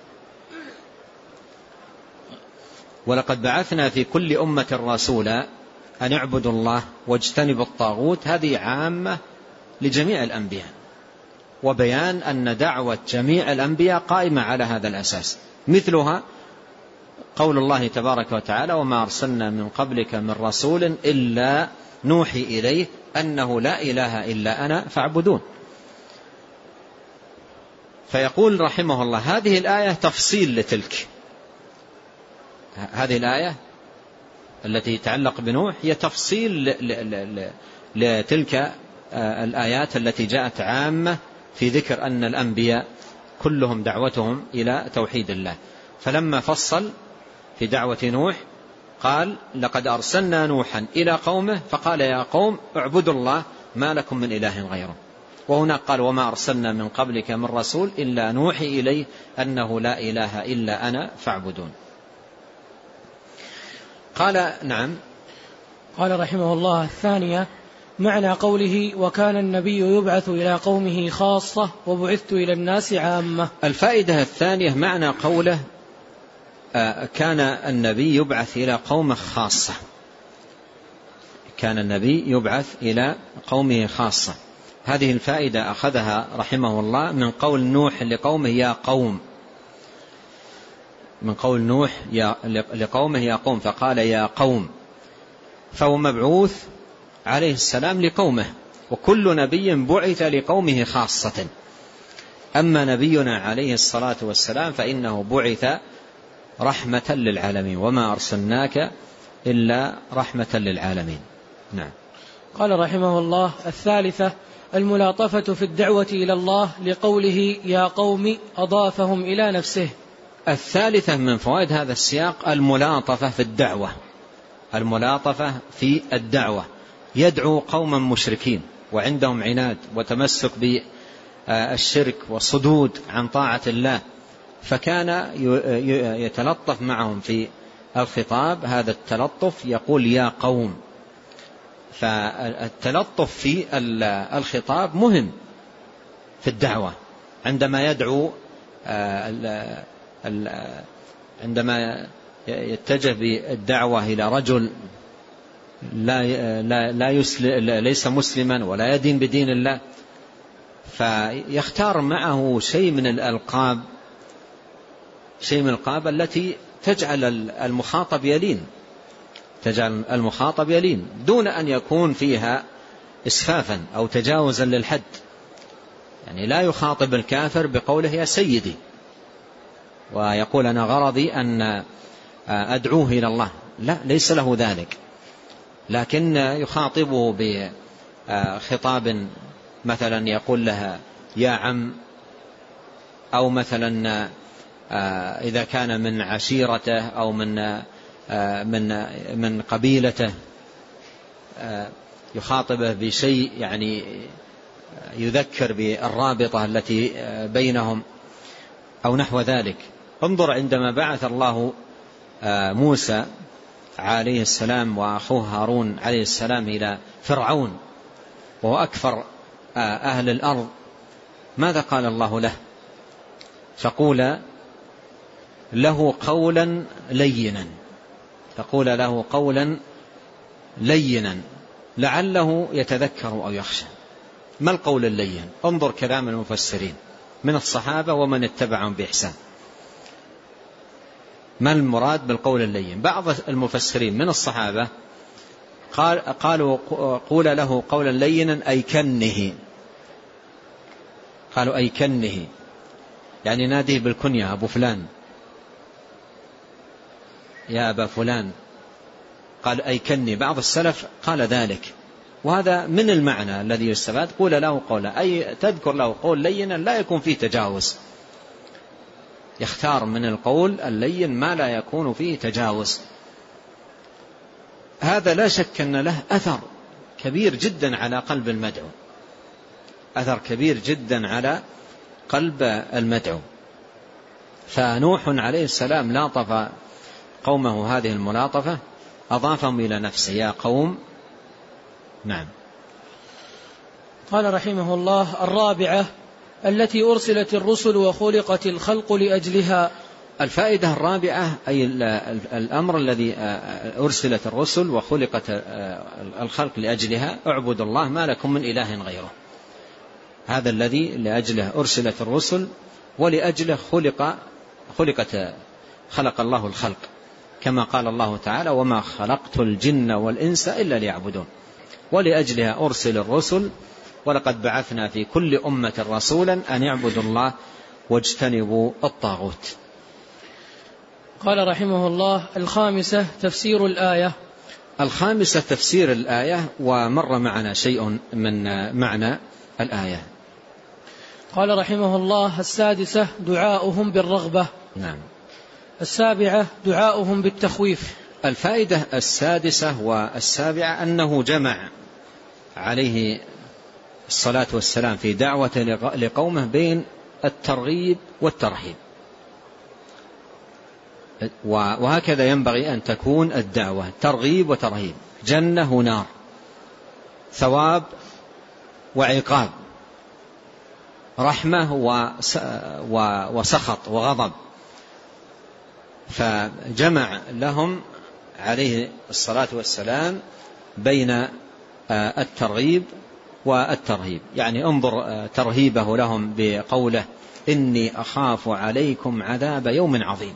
ولقد بعثنا في كل أمة رسولا أن اعبدوا الله واجتنبوا الطاغوت، هذه عامة لجميع الأنبياء وبيان أن دعوة جميع الأنبياء قائمة على هذا الأساس. مثلها قول الله تبارك وتعالى: وما أرسلنا من قبلك من رسول إلا نوحي إليه أنه لا إله إلا أنا فاعبدون. فيقول رحمه الله: هذه الآية تفصيل لتلك. هذه الآية التي تتعلق بنوح هي تفصيل لتلك الآيات التي جاءت عامة في ذكر أن الأنبياء كلهم دعوتهم إلى توحيد الله. فلما فصل في دعوة نوح قال: لقد أرسلنا نوحا إلى قومه فقال يا قوم اعبدوا الله ما لكم من إله غيره. وهنا قال: وما أرسلنا من قبلك من رسول إلا نوحي إليه أنه لا إله إلا أنا فاعبدون. قال: نعم.
قال رحمه الله: الثانية معنى قوله: وكان النبي يبعث إلى قومه خاصة وبعثت إلى الناس عامة.
الفائدة الثانية معنى قوله: كان النبي يبعث إلى قومه خاصة. كان النبي يبعث إلى قومه خاصة. هذه الفائدة أخذها رحمه الله من قول نوح لقومه يا قوم، من قول نوح لقومه يا قوم، فقال يا قوم، فهو مبعوث عليه السلام لقومه، وكل نبي بعث لقومه خاصة. أما نبينا عليه الصلاة والسلام فإنه بعث رحمة للعالمين، وما أرسلناك إلا رحمة للعالمين. نعم.
قال رحمه الله: الثالثة الملاطفة في الدعوة إلى الله لقوله يا قوم أضافهم إلى نفسه.
الثالثة من فوائد هذا السياق الملاطفة في الدعوة، الملاطفة في الدعوة. يدعو قوما مشركين وعندهم عناد وتمسك بالشرك والصدود عن طاعة الله، فكان يتلطف معهم في الخطاب. هذا التلطف يقول يا قوم. فالتلطف في الخطاب مهم في الدعوة. عندما يدعو عندما يتجه بالدعوة إلى رجل لا لا لا يسلم ليس مسلما ولا يدين بدين الله، فيختار معه شيء من الألقاب، شيء من الألقاب التي تجعل المخاطب يلين، تجعل المخاطب يلين دون أن يكون فيها إسفافا أو تجاوزا للحد. يعني لا يخاطب الكافر بقوله يا سيدي ويقول أنا غرضي أن أدعوه إلى الله، لا، ليس له ذلك، لكن يخاطبه بخطاب مثلا يقول لها يا عم، أو مثلا إذا كان من عشيرته أو من من من قبيلته يخاطبه بشيء يعني يذكر بالرابطة التي بينهم أو نحو ذلك. انظر عندما بعث الله موسى عليه السلام وأخوه هارون عليه السلام إلى فرعون وهو أكثر أهل الأرض، ماذا قال الله له؟ فقول له قولا لينا، فقول له قولا لينا لعله يتذكر أو يخشى. ما القول اللين؟ انظر كلام المفسرين من الصحابة ومن اتبعهم بإحسان، ما المراد بالقول اللين؟ بعض المفسرين من الصحابة قال قالوا قول له قولا لينا أي كنه، قالوا أي كنه، يعني ناديه بالكنية أبو فلان، يا أبا فلان، قال أي كني. بعض السلف قال ذلك، وهذا من المعنى الذي يستفاد. قول له قولا أي تذكر له قول لينا لا يكون فيه تجاوز، يختار من القول اللين ما لا يكون فيه تجاوز. هذا لا شك أن له أثر كبير جدا على قلب المدعو، أثر كبير جدا على قلب المدعو. فنوح عليه السلام لاطف قومه هذه الملاطفة، أضافهم إلى نفسه يا قوم. نعم.
قال رحمه الله: الرابعة التي أرسلت الرسل وخلقت الخلق لأجلها.
الفائدة الرابعة أي الأمر الذي أرسلت الرسل وخلقت الخلق لأجلها، اعبدوا الله ما لكم من إله غيره. هذا الذي لأجله أرسلت الرسل ولأجله خلق خلقت خلق الله الخلق، كما قال الله تعالى وما خلقت الجن والإنس إلا ليعبدون، ولأجلها أرسل الرسل ولقد بعثنا في كل أمة رسولا أن يعبدوا الله واجتنبوا الطاغوت.
قال رحمه الله: الخامسة تفسير الآية.
الخامسة تفسير الآية، ومر معنا شيء من معنى الآية.
قال رحمه الله: السادسة دعاؤهم بالرغبة.
نعم.
السابعة دعاؤهم بالتخويف.
الفائدة السادسة والسابعة أنه جمع عليه الصلاة والسلام في دعوة لقومه بين الترغيب والترهيب، وهكذا ينبغي أن تكون الدعوة، ترغيب وترهيب، جنة ونار، ثواب وعقاب، رحمة وسخط وغضب. فجمع لهم عليه الصلاة والسلام بين الترغيب والترهيب. يعني انظر ترهيبه لهم بقوله إني أخاف عليكم عذاب يوم عظيم،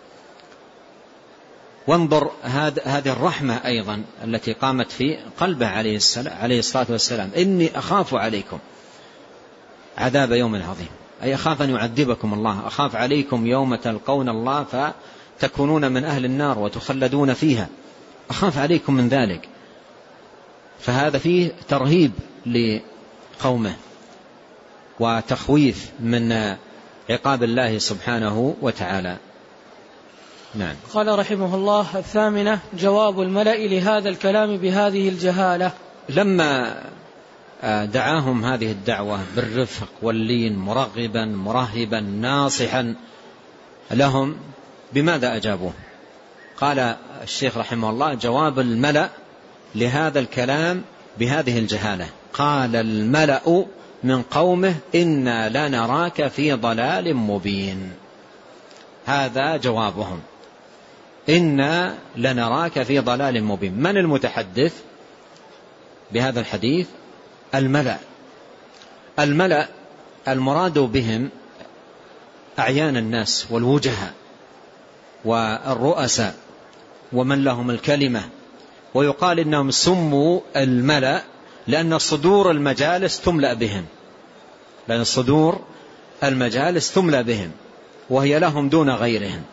وانظر هذه الرحمة أيضا التي قامت في قلبه عليه الصلاة والسلام، إني أخاف عليكم عذاب يوم عظيم، أي أخاف أن يعذبكم الله، أخاف عليكم يوم تلقون الله فتكونون من أهل النار وتخلدون فيها، أخاف عليكم من ذلك. فهذا فيه ترهيب لقومه وتخويف من عقاب الله سبحانه وتعالى. نعم.
قال رحمه الله: الثامنة جواب الملأ لهذا الكلام بهذه الجهالة.
لما دعاهم هذه الدعوة بالرفق واللين، مرغبا مرهبا ناصحا لهم، بماذا أجابوه؟ قال الشيخ رحمه الله: جواب الملأ لهذا الكلام بهذه الجهالة. قال الملأ من قومه إنا لنراك في ضلال مبين. هذا جوابهم، إنا لنراك في ضلال مبين. من المتحدث بهذا الحديث؟ الملأ. الملأ المراد بهم أعيان الناس والوجهاء والرؤساء ومن لهم الكلمة، ويقال إنهم سموا الملأ لأن صدور المجالس تملأ بهم، لأن صدور المجالس تملأ بهم وهي لهم دون غيرهم،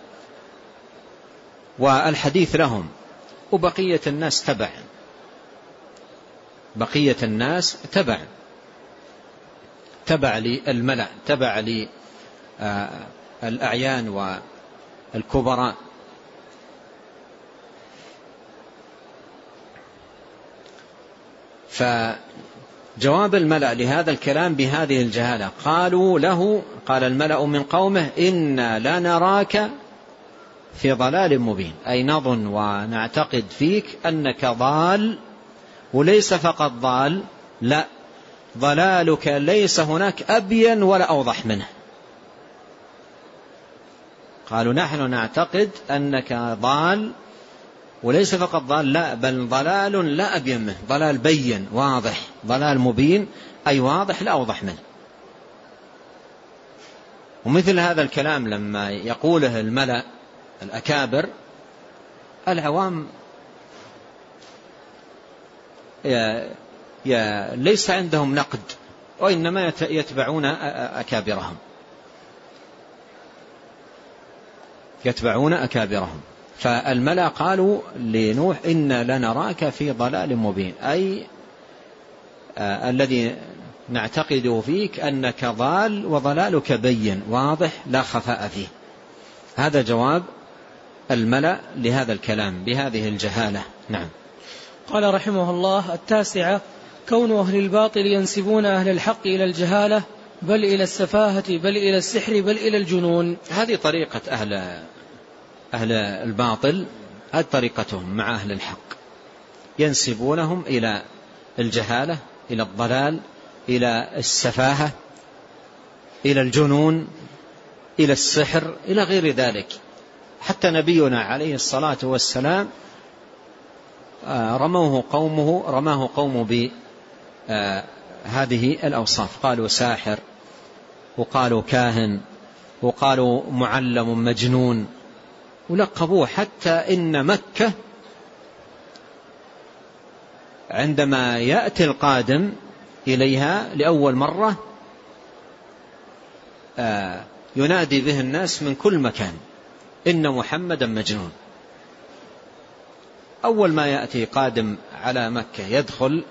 والحديث لهم، وبقية الناس تبع، بقية الناس تبع تبع للملأ، تبع للأعيان والكبراء. فجواب الملأ لهذا الكلام بهذه الجهالة، قالوا له، قال الملأ من قومه إنا لنراك في ضلال مبين، أي نظن ونعتقد فيك أنك ضال، وليس فقط ضال، لا، ضلالك ليس هناك أبين ولا أوضح منه. قالوا نحن نعتقد أنك ضال، وليس فقط ضال، لا، بل ضلال لا أبين منه، ضلال بين واضح، ضلال مبين أي واضح لا أوضح منه. ومثل هذا الكلام لما يقوله الملأ الأكابر، العوام يا يا ليس عندهم نقد، وإنما يتبعون أكابرهم، يتبعون أكابرهم. فالملأ قالوا لنوح إنا لنراك في ضلال مبين، أي آه الذي نعتقد فيك أنك ضال وضلالك بين واضح لا خفاء فيه. هذا جواب الملأ لهذا الكلام بهذه الجهالة. نعم.
قال رحمه الله: التاسعة كون أهل الباطل ينسبون أهل الحق إلى الجهالة، بل إلى السفاهة، بل إلى السحر، بل إلى الجنون.
هذه طريقة أهل أهل الباطل، هذه طريقتهم مع أهل الحق، ينسبونهم إلى الجهالة، إلى الضلال، إلى السفاهة، إلى الجنون، إلى السحر، إلى غير ذلك. حتى نبينا عليه الصلاة والسلام رموه قومه رماه قومه هذه الأوصاف، قالوا ساحر، وقالوا كاهن، وقالوا معلم مجنون، ولقبوه. حتى إن مكة عندما يأتي القادم إليها لأول مرة ينادي به الناس من كل مكان إن محمدا مجنون. أول ما يأتي قادم على مكة يدخل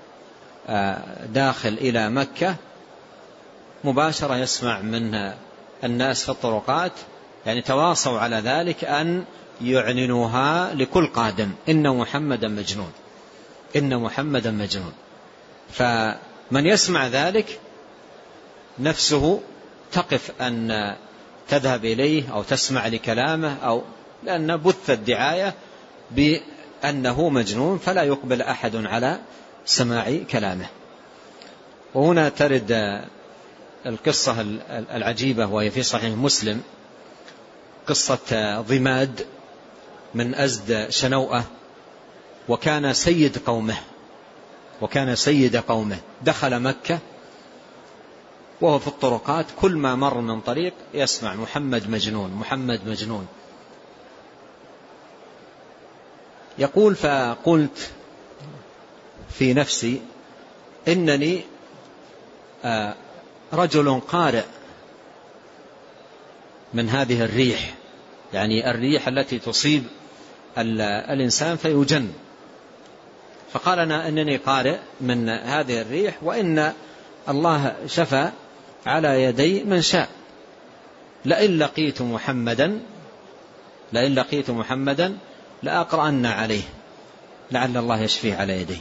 داخل إلى مكة مباشرة يسمع من الناس في الطرقات، يعني تواصوا على ذلك أن يعلنوها لكل قادم إن محمدا مجنون، إن محمدا مجنون. فمن يسمع ذلك نفسه تقف أن تذهب إليه أو تسمع لكلامه، أو لأن بث الدعاية بأنه مجنون، فلا يقبل أحد على سماع كلامه. وهنا ترد القصة العجيبة وهي في صحيح مسلم، قصة ضماد من أزد شنوءة، وكان سيد قومه وكان سيد قومه دخل مكة وهو في الطرقات كل ما مر من طريق يسمع محمد مجنون محمد مجنون. يقول فقلت في نفسي إنني رجل قارئ من هذه الريح، يعني الريح التي تصيب الإنسان فيجن. فقال أنا أنني قارئ من هذه الريح، وإن الله شفى على يدي من شاء، لئن لقيت محمدا لئن لقيت محمدا لأقرأن عليه لعل الله يشفيه على يديه.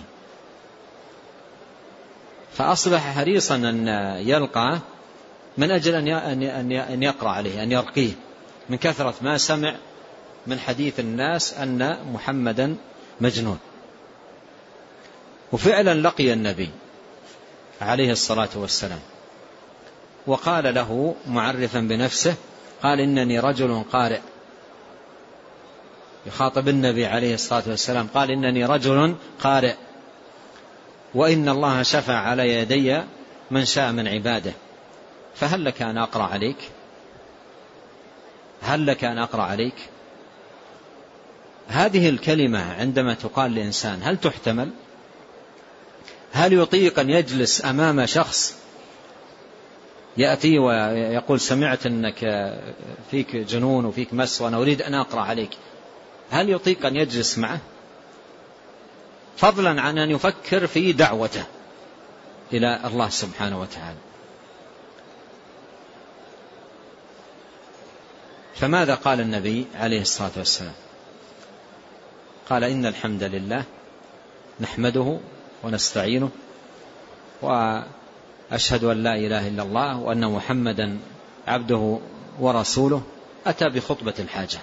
فأصبح حريصا أن يلقى من أجل أن يقرأ عليه، أن يرقيه، من كثرة ما سمع من حديث الناس أن محمدا مجنون. وفعلا لقي النبي عليه الصلاة والسلام، وقال له معرفا بنفسه، قال إنني رجل قارئ، يخاطب النبي عليه الصلاة والسلام، قال إنني رجل قارئ، وإن الله شفى على يدي من شاء من عباده، فهل لك أن أقرأ عليك هل لك أن أقرأ عليك هذه الكلمة عندما تقال لإنسان هل تحتمل؟ هل يطيق أن يجلس أمام شخص يأتي ويقول سمعت أنك فيك جنون وفيك مس وأنا أريد أن أقرأ عليك، هل يطيق أن يجلس معه؟ فضلا عن أن يفكر في دعوته إلى الله سبحانه وتعالى. فماذا قال النبي عليه الصلاة والسلام؟ قال إن الحمد لله نحمده ونستعينه وأشهد أن لا إله إلا الله وأن محمدا عبده ورسوله. أتى بخطبة الحاجة،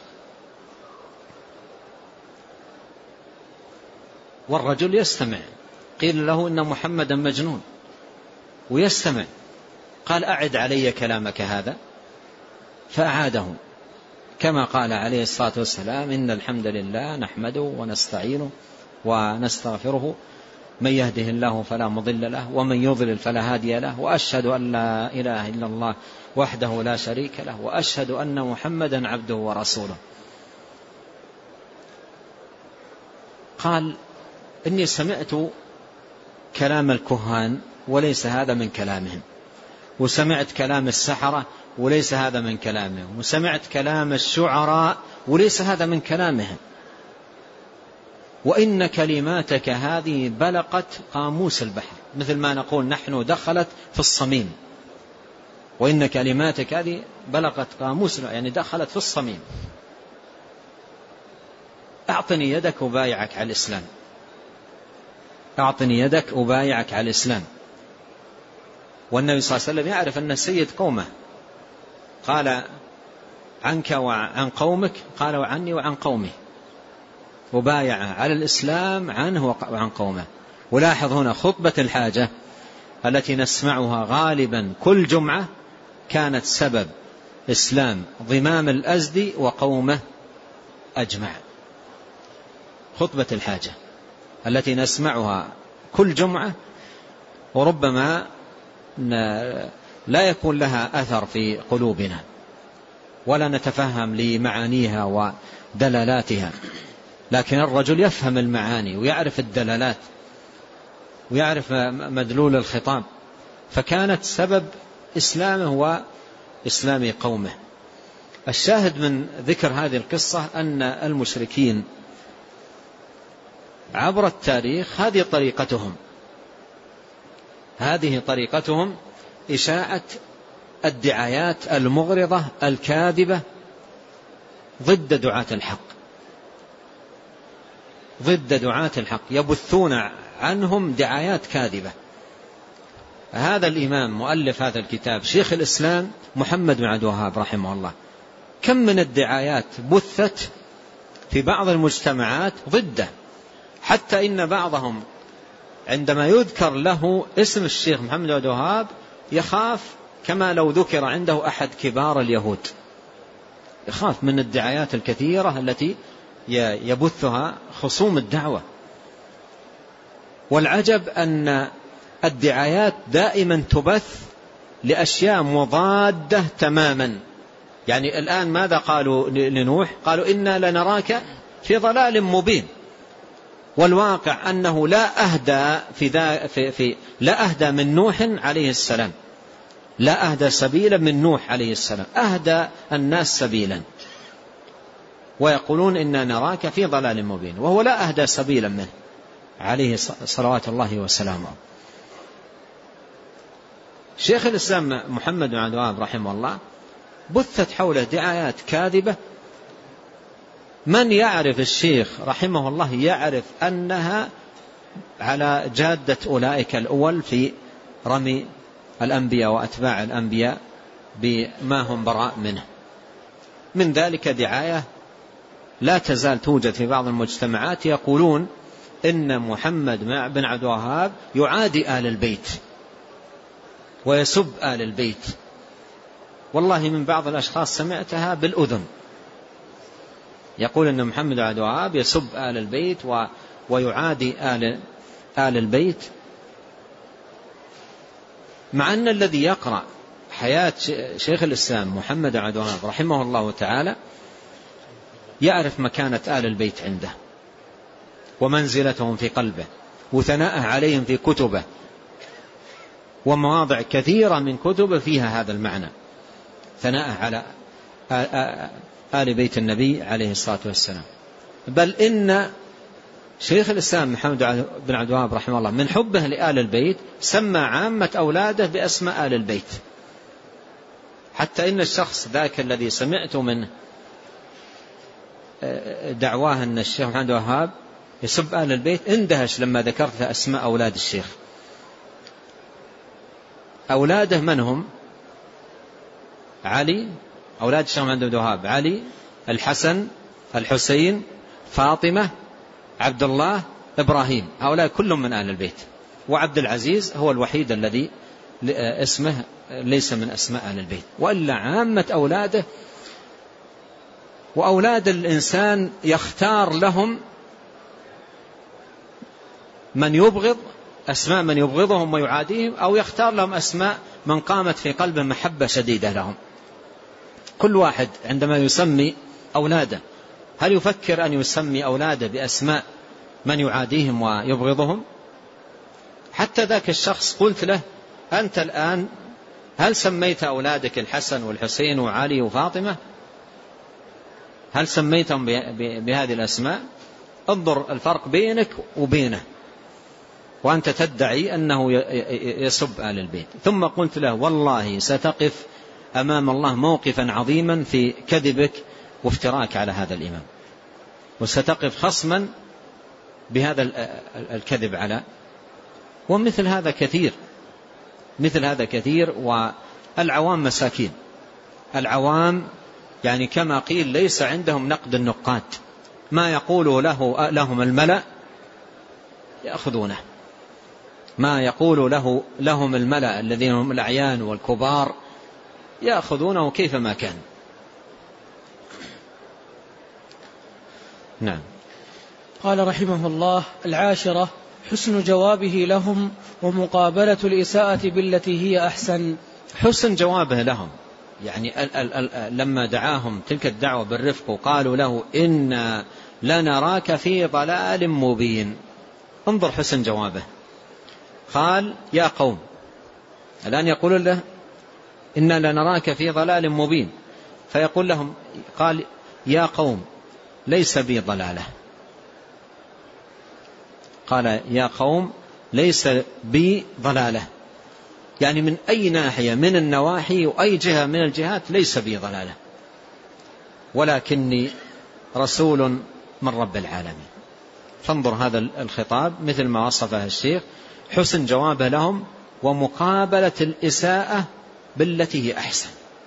والرجل يستمع، قيل له إن محمدا مجنون ويستمع، قال أعد علي كلامك هذا، فأعاده كما قال عليه الصلاة والسلام إن الحمد لله نحمده ونستعينه ونستغفره من يهده الله فلا مضل له ومن يضلل فلا هادي له وأشهد أن لا إله إلا الله وحده لا شريك له وأشهد أن محمدا عبده ورسوله. قال إني سمعت كلام الكهان وليس هذا من كلامهم، وسمعت كلام السحرة وليس هذا من كلامهم، وسمعت كلام الشعراء وليس هذا من كلامهم، وإن كلماتك هذه بلغت قاموس البحر، مثل ما نقول نحن دخلت في الصميم، وإن كلماتك هذه بلغت قاموس يعني دخلت في الصميم. أعطني يدك أبايعك على الإسلام، أعطني يدك أبايعك على الإسلام. والنبي صلى الله عليه وسلم يعرف أن سيد قومه، قال عنك وعن قومك، قال وعني وعن قومي، وبايع على الإسلام عنه وعن قومه. ولاحظ هنا خطبة الحاجة التي نسمعها غالبا كل جمعة كانت سبب إسلام ضمام الأزدي وقومه أجمع. خطبة الحاجة التي نسمعها كل جمعة وربما لا يكون لها أثر في قلوبنا ولا نتفهم لمعانيها ودلالاتها، لكن الرجل يفهم المعاني ويعرف الدلالات ويعرف مدلول الخطاب، فكانت سبب إسلامه وإسلام قومه. الشاهد من ذكر هذه القصة أن المشركين عبر التاريخ هذه طريقتهم هذه طريقتهم إشاعة الدعايات المغرضة الكاذبة ضد دعاة الحق ضد دعاة الحق يبثون عنهم دعايات كاذبة. هذا الإمام مؤلف هذا الكتاب شيخ الإسلام محمد بن عبد الوهاب رحمه الله، كم من الدعايات بثت في بعض المجتمعات ضده، حتى إن بعضهم عندما يذكر له اسم الشيخ محمد بن عبد الوهاب يخاف كما لو ذكر عنده أحد كبار اليهود، يخاف من الدعايات الكثيرة التي يبثها خصوم الدعوة. والعجب أن الدعايات دائما تبث لأشياء مضادة تماما. يعني الآن ماذا قالوا لنوح؟ قالوا إنا لنراك في ضلال مبين، والواقع أنه لا أهدى في, ذا في, في لا أهدى من نوح عليه السلام، لا أهدى سبيلا من نوح عليه السلام، أهدى الناس سبيلا، ويقولون إنا نراك في ضلال مبين، وهو لا أهدى سبيلا منه عليه صلوات الله وسلامه. شيخ الإسلام محمد بن عبد الوهاب رحمه الله بثت حوله دعايات كاذبة. من يعرف الشيخ رحمه الله يعرف أنها على جادة أولئك الأول في رمي الأنبياء وأتباع الأنبياء بما هم براء منه. من ذلك دعاية لا تزال توجد في بعض المجتمعات، يقولون إن محمد بن عبد الوهاب يعادي آل البيت ويسب آل البيت. والله من بعض الأشخاص سمعتها بالأذن، يقول أن محمد بن عبد الوهاب يسب آل البيت ويعادي آل, آل البيت، مع أن الذي يقرأ حياة شيخ الإسلام محمد بن عبد الوهاب رحمه الله تعالى يعرف مكانة آل البيت عنده ومنزلتهم في قلبه وثناءه عليهم في كتبه، ومواضع كثيرة من كتبه فيها هذا المعنى، ثناءه على آل بيت النبي عليه الصلاة والسلام. بل إن شيخ الإسلام محمد بن عبد الوهاب رحمه الله من حبه لآل البيت سمى عامة أولاده بأسماء آل البيت، حتى إن الشخص ذاك الذي سمعت منه دعواه أن الشيخ محمد بن عبد الوهاب يسب آل البيت اندهش لما ذكرت أسماء أولاد الشيخ. أولاده من هم؟ علي، أولاد الشيخ محمد بن عبد الوهاب علي، الحسن، الحسين، فاطمة، عبد الله، إبراهيم، هؤلاء كلهم من آل البيت. وعبد العزيز هو الوحيد الذي اسمه ليس من أسماء آل البيت، وإلا عامة أولاده. وأولاد الإنسان يختار لهم من يبغض، أسماء من يبغضهم ويعاديهم، أو يختار لهم أسماء من قامت في قلبه محبة شديدة لهم. كل واحد عندما يسمي أولاده هل يفكر أن يسمي أولاده بأسماء من يعاديهم ويبغضهم؟ حتى ذاك الشخص قلت له أنت الآن هل سميت أولادك الحسن والحسين وعلي وفاطمة؟ هل سميتهم بهذه الأسماء؟ انظر الفرق بينك وبينه، وأنت تدعي أنه يسب آل البيت. ثم قلت له والله ستقف أمام الله موقفا عظيما في كذبك وافتراك على هذا الإمام، وستقف خصما بهذا الكذب على. ومثل هذا كثير، مثل هذا كثير. والعوام مساكين، العوام يعني كما قيل ليس عندهم نقد النقاد، ما يقول له لهم الملأ يأخذونه، ما يقول له لهم الملأ الذين هم الأعيان والكبار يأخذونه كيفما كان.
نعم. قال رحمه الله: العاشرة حسن جوابه لهم ومقابلة الإساءة بالتي هي أحسن.
حسن جوابه لهم يعني ال ال ال لما دعاهم تلك الدعوة بالرفق وقالوا له إنا لنراك في ضلال مبين، انظر حسن جوابه، قال يا قوم، الآن يقول له إنا لنراك في ضلال مبين، فيقول لهم قال يا قوم ليس بي ضلالة، قال يا قوم ليس بي ضلالة، يعني من أي ناحية من النواحي وأي جهة من الجهات ليس بي ضلالة، ولكني رسول من رب العالمين. فانظر هذا الخطاب مثل ما وصفه الشيخ، حسن جوابه لهم ومقابلة الإساءة بالتي هي أحسن،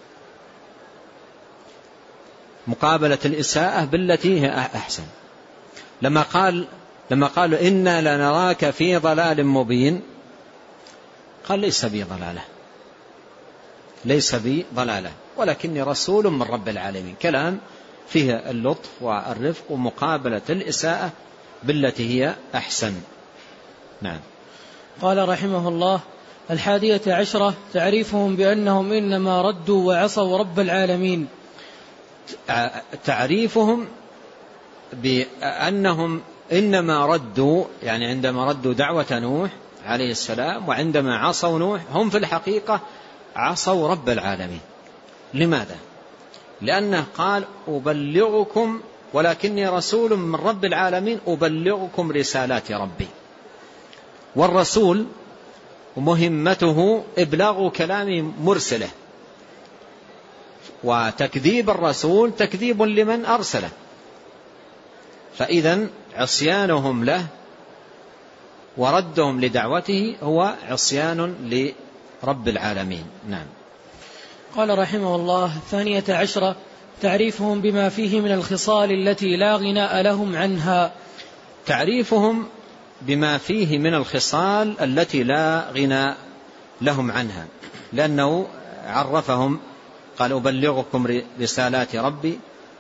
مقابلة الإساءة بالتي هي أحسن. لما قال لما قالوا إنا لنراك في ضلال مبين، قال ليس بي ضلالة، ليس بي ضلالة ولكني رسول من رب العالمين، كلام فيه اللطف والرفق ومقابلة الإساءة بالتي هي أحسن. نعم.
قال رحمه الله: الحادية عشرة تعريفهم بأنهم إنما ردوا وعصوا رب العالمين.
تعريفهم بأنهم إنما ردوا، يعني عندما ردوا دعوة نوح عليه السلام وعندما عصوا نوح هم في الحقيقة عصوا رب العالمين. لماذا؟ لأنه قال أبلغكم ولكني رسول من رب العالمين أبلغكم رسالات ربي، والرسول مهمته إبلاغ كلام مرسله، وتكذيب الرسول تكذيب لمن أرسله، فإذن عصيانهم له وردهم لدعوته هو عصيان لرب العالمين. نعم.
قال رحمه الله: الثانية عشرة تعريفهم بما فيه من الخصال التي لا غناء لهم عنها.
تعريفهم بما فيه من الخصال التي لا غناء لهم عنها، لأنه عرفهم قال أبلغكم رسالات ربي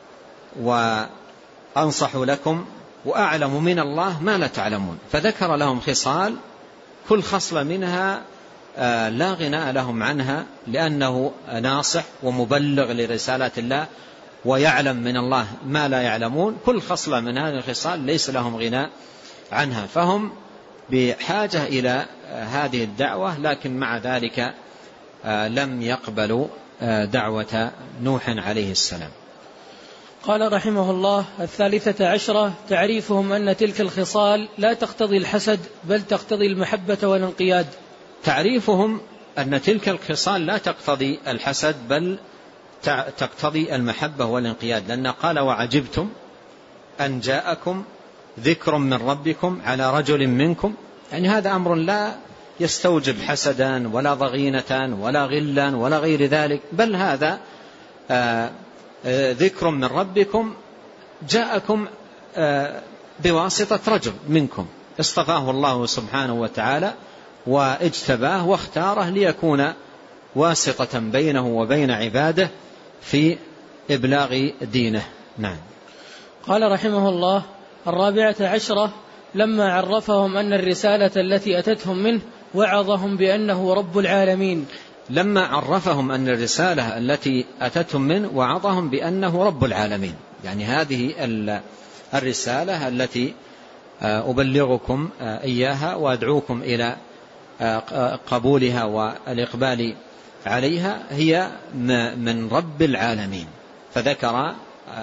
وأنصح لكم وأعلم من الله ما لا تعلمون، فذكر لهم خصال كل خصلة منها لا غناء لهم عنها، لأنه ناصح ومبلغ لرسالات الله ويعلم من الله ما لا يعلمون، كل خصلة من هذه الخصال ليس لهم غناء عنها، فهم بحاجة إلى هذه الدعوة، لكن مع ذلك لم يقبلوا دعوة نوح عليه السلام.
قال رحمه الله: الثالثة عشرة تعريفهم أن تلك الخصال لا تقتضي الحسد بل تقتضي المحبة والانقياد.
تعريفهم أن تلك الخصال لا تقتضي الحسد بل تقتضي المحبة والانقياد، لأن قال وعجبتم أن جاءكم ذكر من ربكم على رجل منكم، يعني هذا أمر لا يستوجب حسدا ولا ضغينة ولا غلا ولا غير ذلك، بل هذا آآ آآ ذكر من ربكم جاءكم بواسطة رجل منكم اصطفاه الله سبحانه وتعالى واجتباه واختاره ليكون واسطة بينه وبين عباده في إبلاغ دينه. نعم.
قال رحمه الله: الرابعة عشرة لما عرفهم أن الرسالة التي أتتهم منه وعظهم بأنه رب العالمين.
لما عرفهم أن الرسالة التي أتتهم منه وعظهم بأنه رب العالمين، يعني هذه الرسالة التي أبلغكم إياها وأدعوكم إلى قبولها والإقبال عليها هي من رب العالمين، فذكر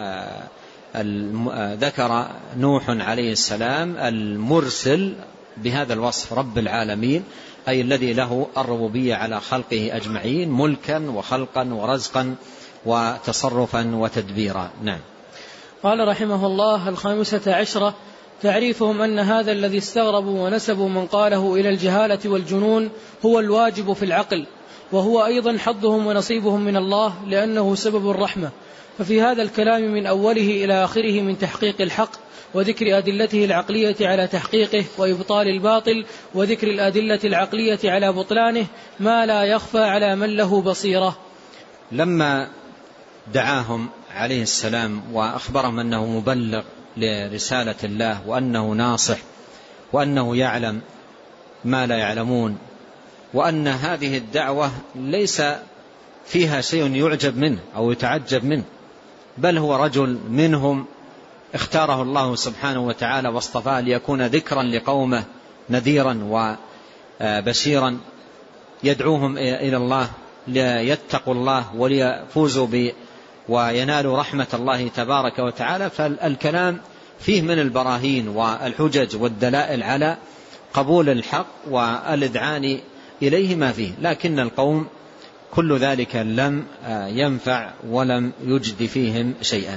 ذكر نوح عليه السلام المرسل بهذا الوصف رب العالمين، أي الذي له الربوبية على خلقه أجمعين ملكا وخلقا ورزقا وتصرفا وتدبيرا. نعم.
قال رحمه الله: الخامسة عشرة تعريفهم أن هذا الذي استغربوا ونسبوا من قاله إلى الجهالة والجنون هو الواجب في العقل، وهو أيضا حظهم ونصيبهم من الله لأنه سبب الرحمة، ففي هذا الكلام من أوله إلى آخره من تحقيق الحق وذكر أدلته العقلية على تحقيقه وإبطال الباطل وذكر الأدلة العقلية على بطلانه ما لا يخفى على من له بصيرة.
لما دعاهم عليه السلام وأخبرهم أنه مبلغ لرسالة الله وأنه ناصح وأنه يعلم ما لا يعلمون، وأن هذه الدعوة ليس فيها شيء يعجب منه أو يتعجب منه، بل هو رجل منهم اختاره الله سبحانه وتعالى واصطفاه ليكون ذكرا لقومه نذيرا وبشيرا، يدعوهم إلى الله ليتقوا الله وليفوزوا ب وينالوا رحمة الله تبارك وتعالى. فالكلام فيه من البراهين والحجج والدلائل على قبول الحق والإذعان إليه ما فيه، لكن القوم كل ذلك لم ينفع ولم يجد فيهم شيئا.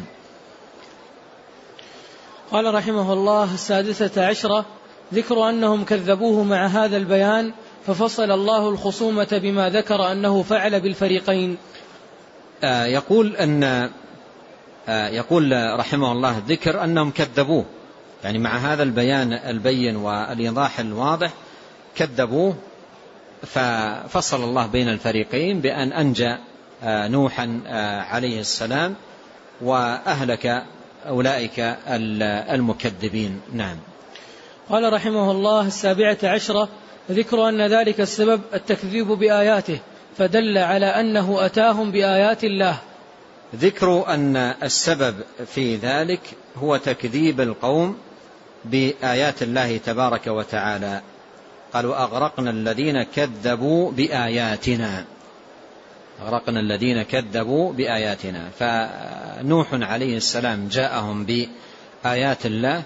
قال رحمه الله: السادسة عشرة ذكر أنهم كذبوه مع هذا البيان، ففصل الله الخصومة بما ذكر أنه فعل بالفريقين.
آه يقول أن آه يقول رحمه الله ذكر أنهم كذبوه، يعني مع هذا البيان البين والإيضاح الواضح كذبوه، ففصل الله بين الفريقين بأن أنجى آه نوحا آه عليه السلام وأهلك أولئك المكذبين. نعم.
قال رحمه الله: السابعة عشرة ذكر أن ذلك السبب التكذيب بآياته، فدل على أنه أتاهم بآيات الله.
ذكر أن السبب في ذلك هو تكذيب القوم بآيات الله تبارك وتعالى. قالوا: أغرقنا الذين كذبوا بآياتنا، أغرقنا الذين كذبوا بآياتنا. فنوح عليه السلام جاءهم بآيات الله،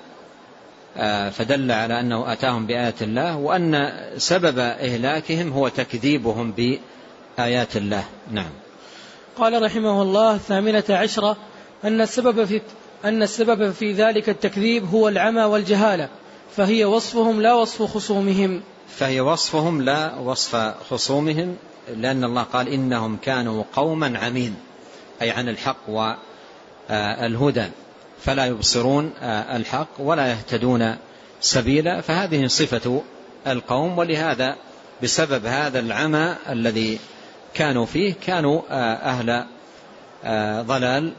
فدل على أنه أتاهم بآيات الله، وأن سبب إهلاكهم هو تكذيبهم بآيات الله. نعم.
قال رحمه الله: الثامنة عشرة أن السبب في أن السبب في ذلك التكذيب هو العمى والجهالة، فهي وصفهم لا وصف خصومهم.
فهي وصفهم لا وصف خصومهم، لأن الله قال: إنهم كانوا قوما عمين، أي عن الحق والهدى، فلا يبصرون الحق ولا يهتدون سبيلا. فهذه صفة القوم، ولهذا بسبب هذا العمى الذي كانوا فيه كانوا أهل ضلال،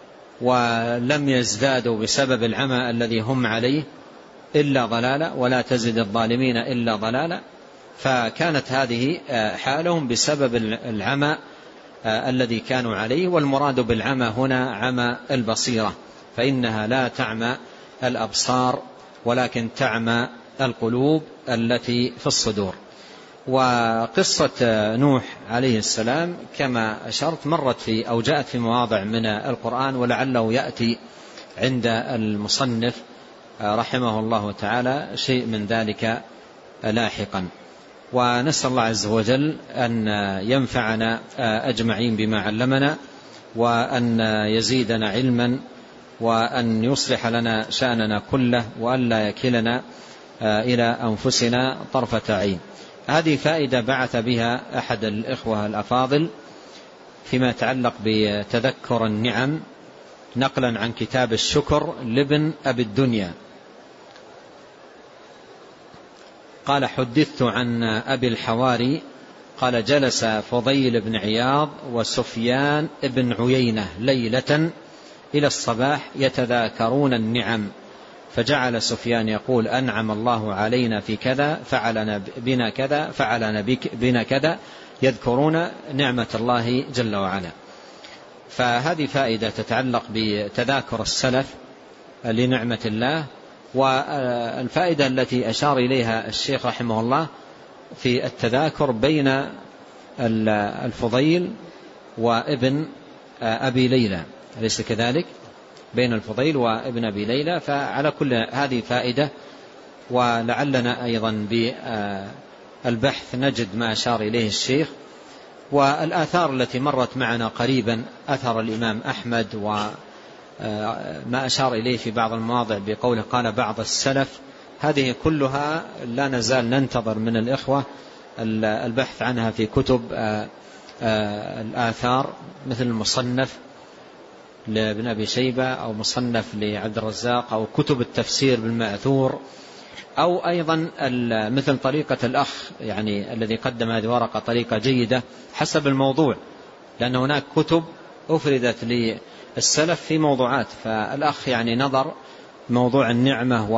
ولم يزدادوا بسبب العمى الذي هم عليه إلا ضلالا، ولا تزد الظالمين إلا ضلالا. فكانت هذه حالهم بسبب العمى الذي كانوا عليه. والمراد بالعمى هنا عمى البصيرة، فإنها لا تعمى الأبصار ولكن تعمى القلوب التي في الصدور. وقصة نوح عليه السلام كما أشرت مرت في أو جاءت في مواضع من القرآن، ولعله يأتي عند المصنف رحمه الله تعالى شيء من ذلك لاحقا. ونسأل الله عز وجل أن ينفعنا أجمعين بما علمنا، وأن يزيدنا علما، وأن يصلح لنا شأننا كله، وأن لا يكلنا إلى أنفسنا طرفة عين. هذه فائدة بعث بها أحد الإخوة الأفاضل فيما يتعلق بتذكر النعم، نقلا عن كتاب الشكر لابن أبي الدنيا. قال: حدثت عن أبي الحواري قال: جلس فضيل بن عياض وسفيان بن عيينة ليلة إلى الصباح يتذاكرون النعم، فجعل سفيان يقول: أنعم الله علينا في كذا، فعلنا بنا كذا، فعلنا بنا كذا، يذكرون نعمة الله جل وعلا. فهذه فائدة تتعلق بتذاكر السلف لنعمة الله. والفائدة التي أشار إليها الشيخ رحمه الله في التذاكر بين الفضيل وابن أبي ليلى، أليس كذلك؟ بين الفضيل وابن أبي ليلى. فعلى كل هذه فائدة، ولعلنا أيضا بالبحث نجد ما أشار إليه الشيخ. والآثار التي مرت معنا قريبا أثر الإمام أحمد وما أشار إليه في بعض المواضع بقوله قال بعض السلف، هذه كلها لا نزال ننتظر من الإخوة البحث عنها في كتب الآثار، مثل المصنف لابن أبي شيبة أو مصنف لعبد الرزاق أو كتب التفسير بالمأثور، أو أيضا مثل طريقة الأخ يعني الذي قدم هذه ورقة طريقة جيدة حسب الموضوع، لأن هناك كتب أفردت للسلف في موضوعات، فالأخ يعني نظر موضوع النعمة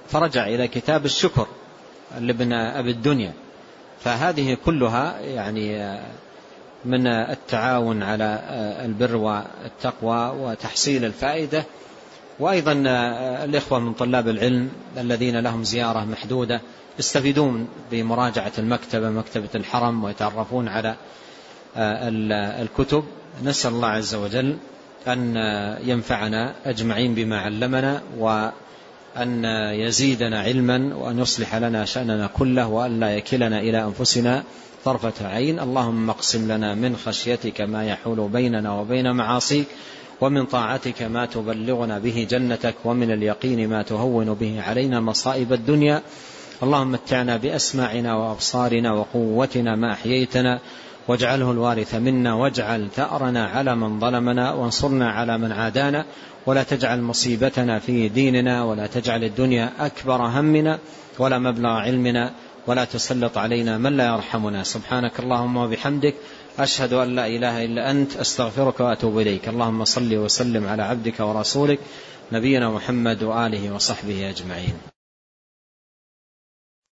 فرجع إلى كتاب الشكر لابن أبي الدنيا. فهذه كلها يعني من التعاون على البر والتقوى وتحصيل الفائدة. وأيضا الإخوة من طلاب العلم الذين لهم زيارة محدودة يستفيدون بمراجعة المكتبة مكتبة الحرم ويتعرفون على الكتب. نسأل الله عز وجل أن ينفعنا أجمعين بما علمنا، وأن يزيدنا علما، وأن يصلح لنا شأننا كله، وأن لا يكلنا إلى أنفسنا طرفة عين. اللهم اقسم لنا من خشيتك ما يحول بيننا وبين معاصيك، ومن طاعتك ما تبلغنا به جنتك، ومن اليقين ما تهون به علينا مصائب الدنيا. اللهم متعنا بأسماعنا وأبصارنا وقوتنا ما أحييتنا، واجعله الوارث منا، واجعل ثأرنا على من ظلمنا، وانصرنا على من عادانا، ولا تجعل مصيبتنا في ديننا، ولا تجعل الدنيا أكبر همنا ولا مبلغ علمنا، ولا تسلط علينا من لا يرحمنا. سبحانك اللهم وبحمدك، أشهد أن لا إله إلا أنت، أستغفرك وأتوب إليك. اللهم صل وسلم على عبدك ورسولك نبينا محمد وآله وصحبه أجمعين.